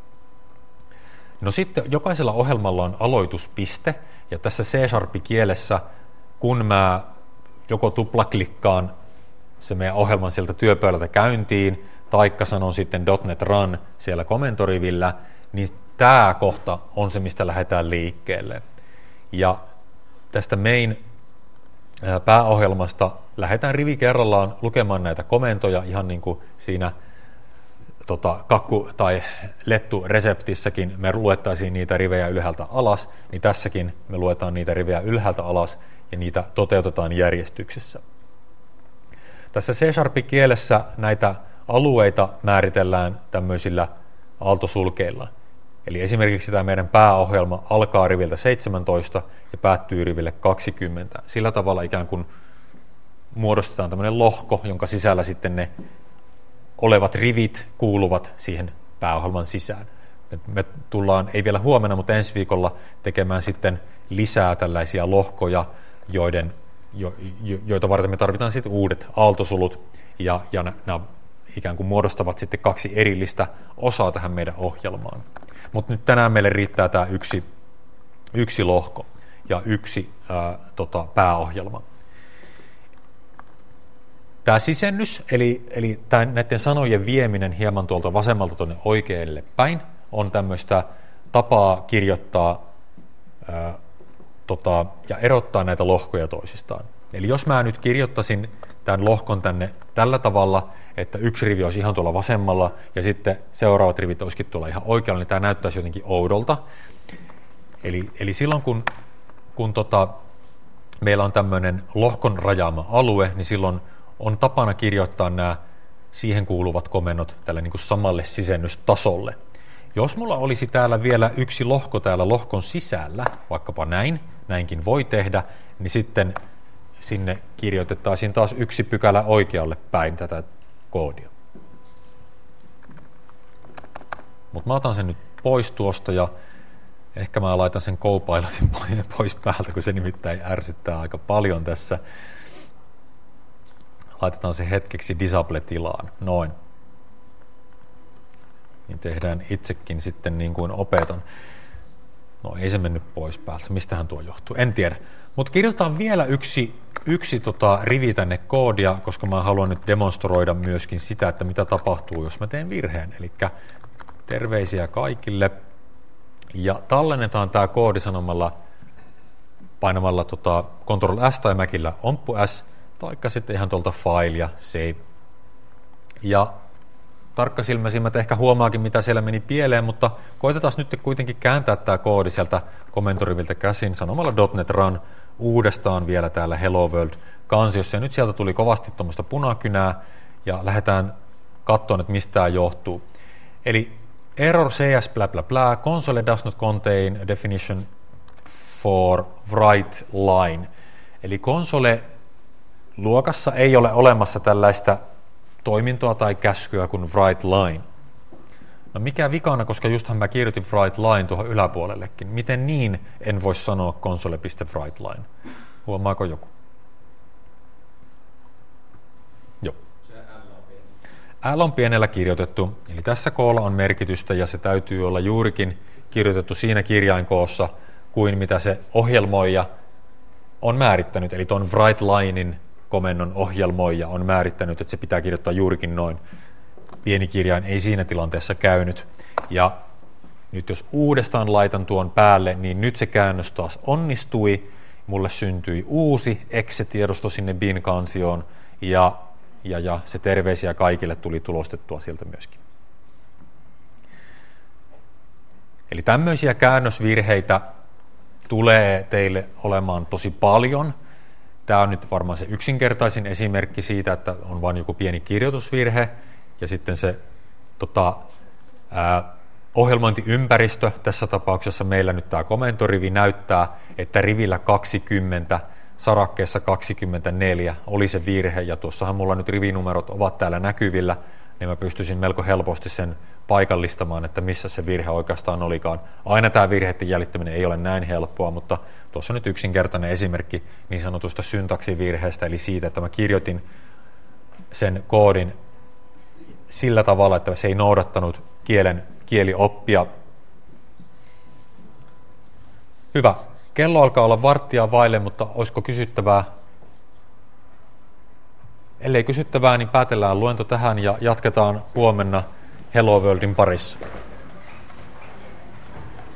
No sitten jokaisella ohjelmalla on aloituspiste, ja tässä C#-kielessä, kun mä joko tuplaklikkaan se meidän ohjelman sieltä työpöydältä käyntiin, taikka sanon sitten .NET Run siellä komentorivillä, niin tämä kohta on se, mistä lähdetään liikkeelle. Ja tästä main pääohjelmasta lähdetään rivi kerrallaan lukemaan näitä komentoja, ihan niin kuin siinä kakku- tai lettu-reseptissäkin me luettaisiin niitä rivejä ylhäältä alas, niin tässäkin me luetaan niitä rivejä ylhäältä alas ja niitä toteutetaan järjestyksessä. Tässä C#-kielessä näitä alueita määritellään tämmöisillä aaltosulkeilla. Eli esimerkiksi tämä meidän pääohjelma alkaa riviltä 17 ja päättyy riville 20. Sillä tavalla ikään kuin muodostetaan tämmöinen lohko, jonka sisällä sitten ne olevat rivit kuuluvat siihen pääohjelman sisään. Me tullaan, ei vielä huomenna, mutta ensi viikolla tekemään sitten lisää tällaisia lohkoja, joita varten me tarvitaan sitten uudet aaltosulut, ja nämä ikään kuin muodostavat sitten 2 erillistä osaa tähän meidän ohjelmaan. Mutta nyt tänään meille riittää tämä yksi lohko ja yksi pääohjelma. Tämä sisennys, eli näiden sanojen vieminen hieman tuolta vasemmalta tuonne oikealle päin, on tämmöistä tapaa kirjoittaa ja erottaa näitä lohkoja toisistaan. Eli jos mä nyt kirjoittaisin tämän lohkon tänne tällä tavalla, että yksi rivi olisi ihan tuolla vasemmalla ja sitten seuraavat rivit olisikin tuolla ihan oikealla, niin tämä näyttäisi jotenkin oudolta. Eli silloin kun meillä on tämmöinen lohkon rajaama alue, niin silloin on tapana kirjoittaa nämä siihen kuuluvat komennot tälle niin kuin samalle sisennystasolle. Jos mulla olisi täällä vielä yksi lohko täällä lohkon sisällä, vaikkapa näinkin voi tehdä, niin sitten sinne kirjoitettaisiin taas yksi pykälä oikealle päin tätä koodia. Mutta mä otan sen nyt pois tuosta ja Ehkä mä laitan sen Copilotin pois päältä, kun se nimittäin ärsyttää aika paljon tässä. Laitetaan se hetkeksi disable-tilaan. Noin. Niin tehdään itsekin sitten niin kuin opetan. No ei se mennyt pois päältä. Mistähän tuo johtuu? En tiedä. Mutta kirjoitetaan vielä yksi rivi tänne koodia, koska mä haluan nyt demonstroida myöskin sitä, että mitä tapahtuu, jos mä teen virheen. Eli terveisiä kaikille. Ja tallennetaan tämä koodi painamalla Ctrl S tai Macillä Omppu S, taikka sitten ihan tuolta File ja Save. Ja tarkkasilmäisimmät ehkä huomaakin, mitä siellä meni pieleen, mutta koitetaan nyt kuitenkin kääntää tämä koodi sieltä komentoriviltä käsin sanomalla .NET Run uudestaan vielä täällä Hello World-kansiossa. Ja nyt sieltä tuli kovasti tuommoista punakynää, ja lähdetään katsomaan, että mistä tämä johtuu. Eli error cs bla bla bla, console does not contain a definition for write line. Eli konsole-luokassa ei ole olemassa tällaista toimintoa tai käskyä kuin write line. No mikä vikana, koska justhan mä kirjoitin write line tuohon yläpuolellekin. Miten niin en voi sanoa console.writeLine? Huomaako joku? Joo. L on pienellä kirjoitettu, eli tässä koolla on merkitystä ja se täytyy olla juurikin kirjoitettu siinä kirjainkoossa kuin mitä se ohjelmoija on määrittänyt. Eli tuon write-linein komennon ohjelmoija on määrittänyt, että se pitää kirjoittaa juurikin noin. Pieni kirjain ei siinä tilanteessa käynyt. Ja nyt jos uudestaan laitan tuon päälle, niin nyt se käännös taas onnistui. Mulle syntyi uusi exe-tiedosto sinne bin-kansioon ja se terveisiä kaikille tuli tulostettua sieltä myöskin. Eli tämmöisiä käännösvirheitä tulee teille olemaan tosi paljon. Tämä on nyt varmaan se yksinkertaisin esimerkki siitä, että on vain joku pieni kirjoitusvirhe ja sitten se ohjelmointiympäristö, tässä tapauksessa meillä nyt tämä komentorivi näyttää, että rivillä 20, sarakkeessa 24 oli se virhe, ja tuossahan mulla nyt rivinumerot ovat täällä näkyvillä, niin mä pystyisin melko helposti sen paikallistamaan, että missä se virhe oikeastaan olikaan. Aina tämä virheiden jäljittäminen ei ole näin helppoa, mutta tuossa on nyt yksinkertainen esimerkki niin sanotusta syntaksivirheestä, eli siitä, että mä kirjoitin sen koodin sillä tavalla, että se ei noudattanut kielioppia. Hyvä. Kello alkaa olla varttia vaille, mutta olisiko kysyttävää? Ellei kysyttävää, niin päätellään luento tähän ja jatketaan huomenna Hello Worldin parissa.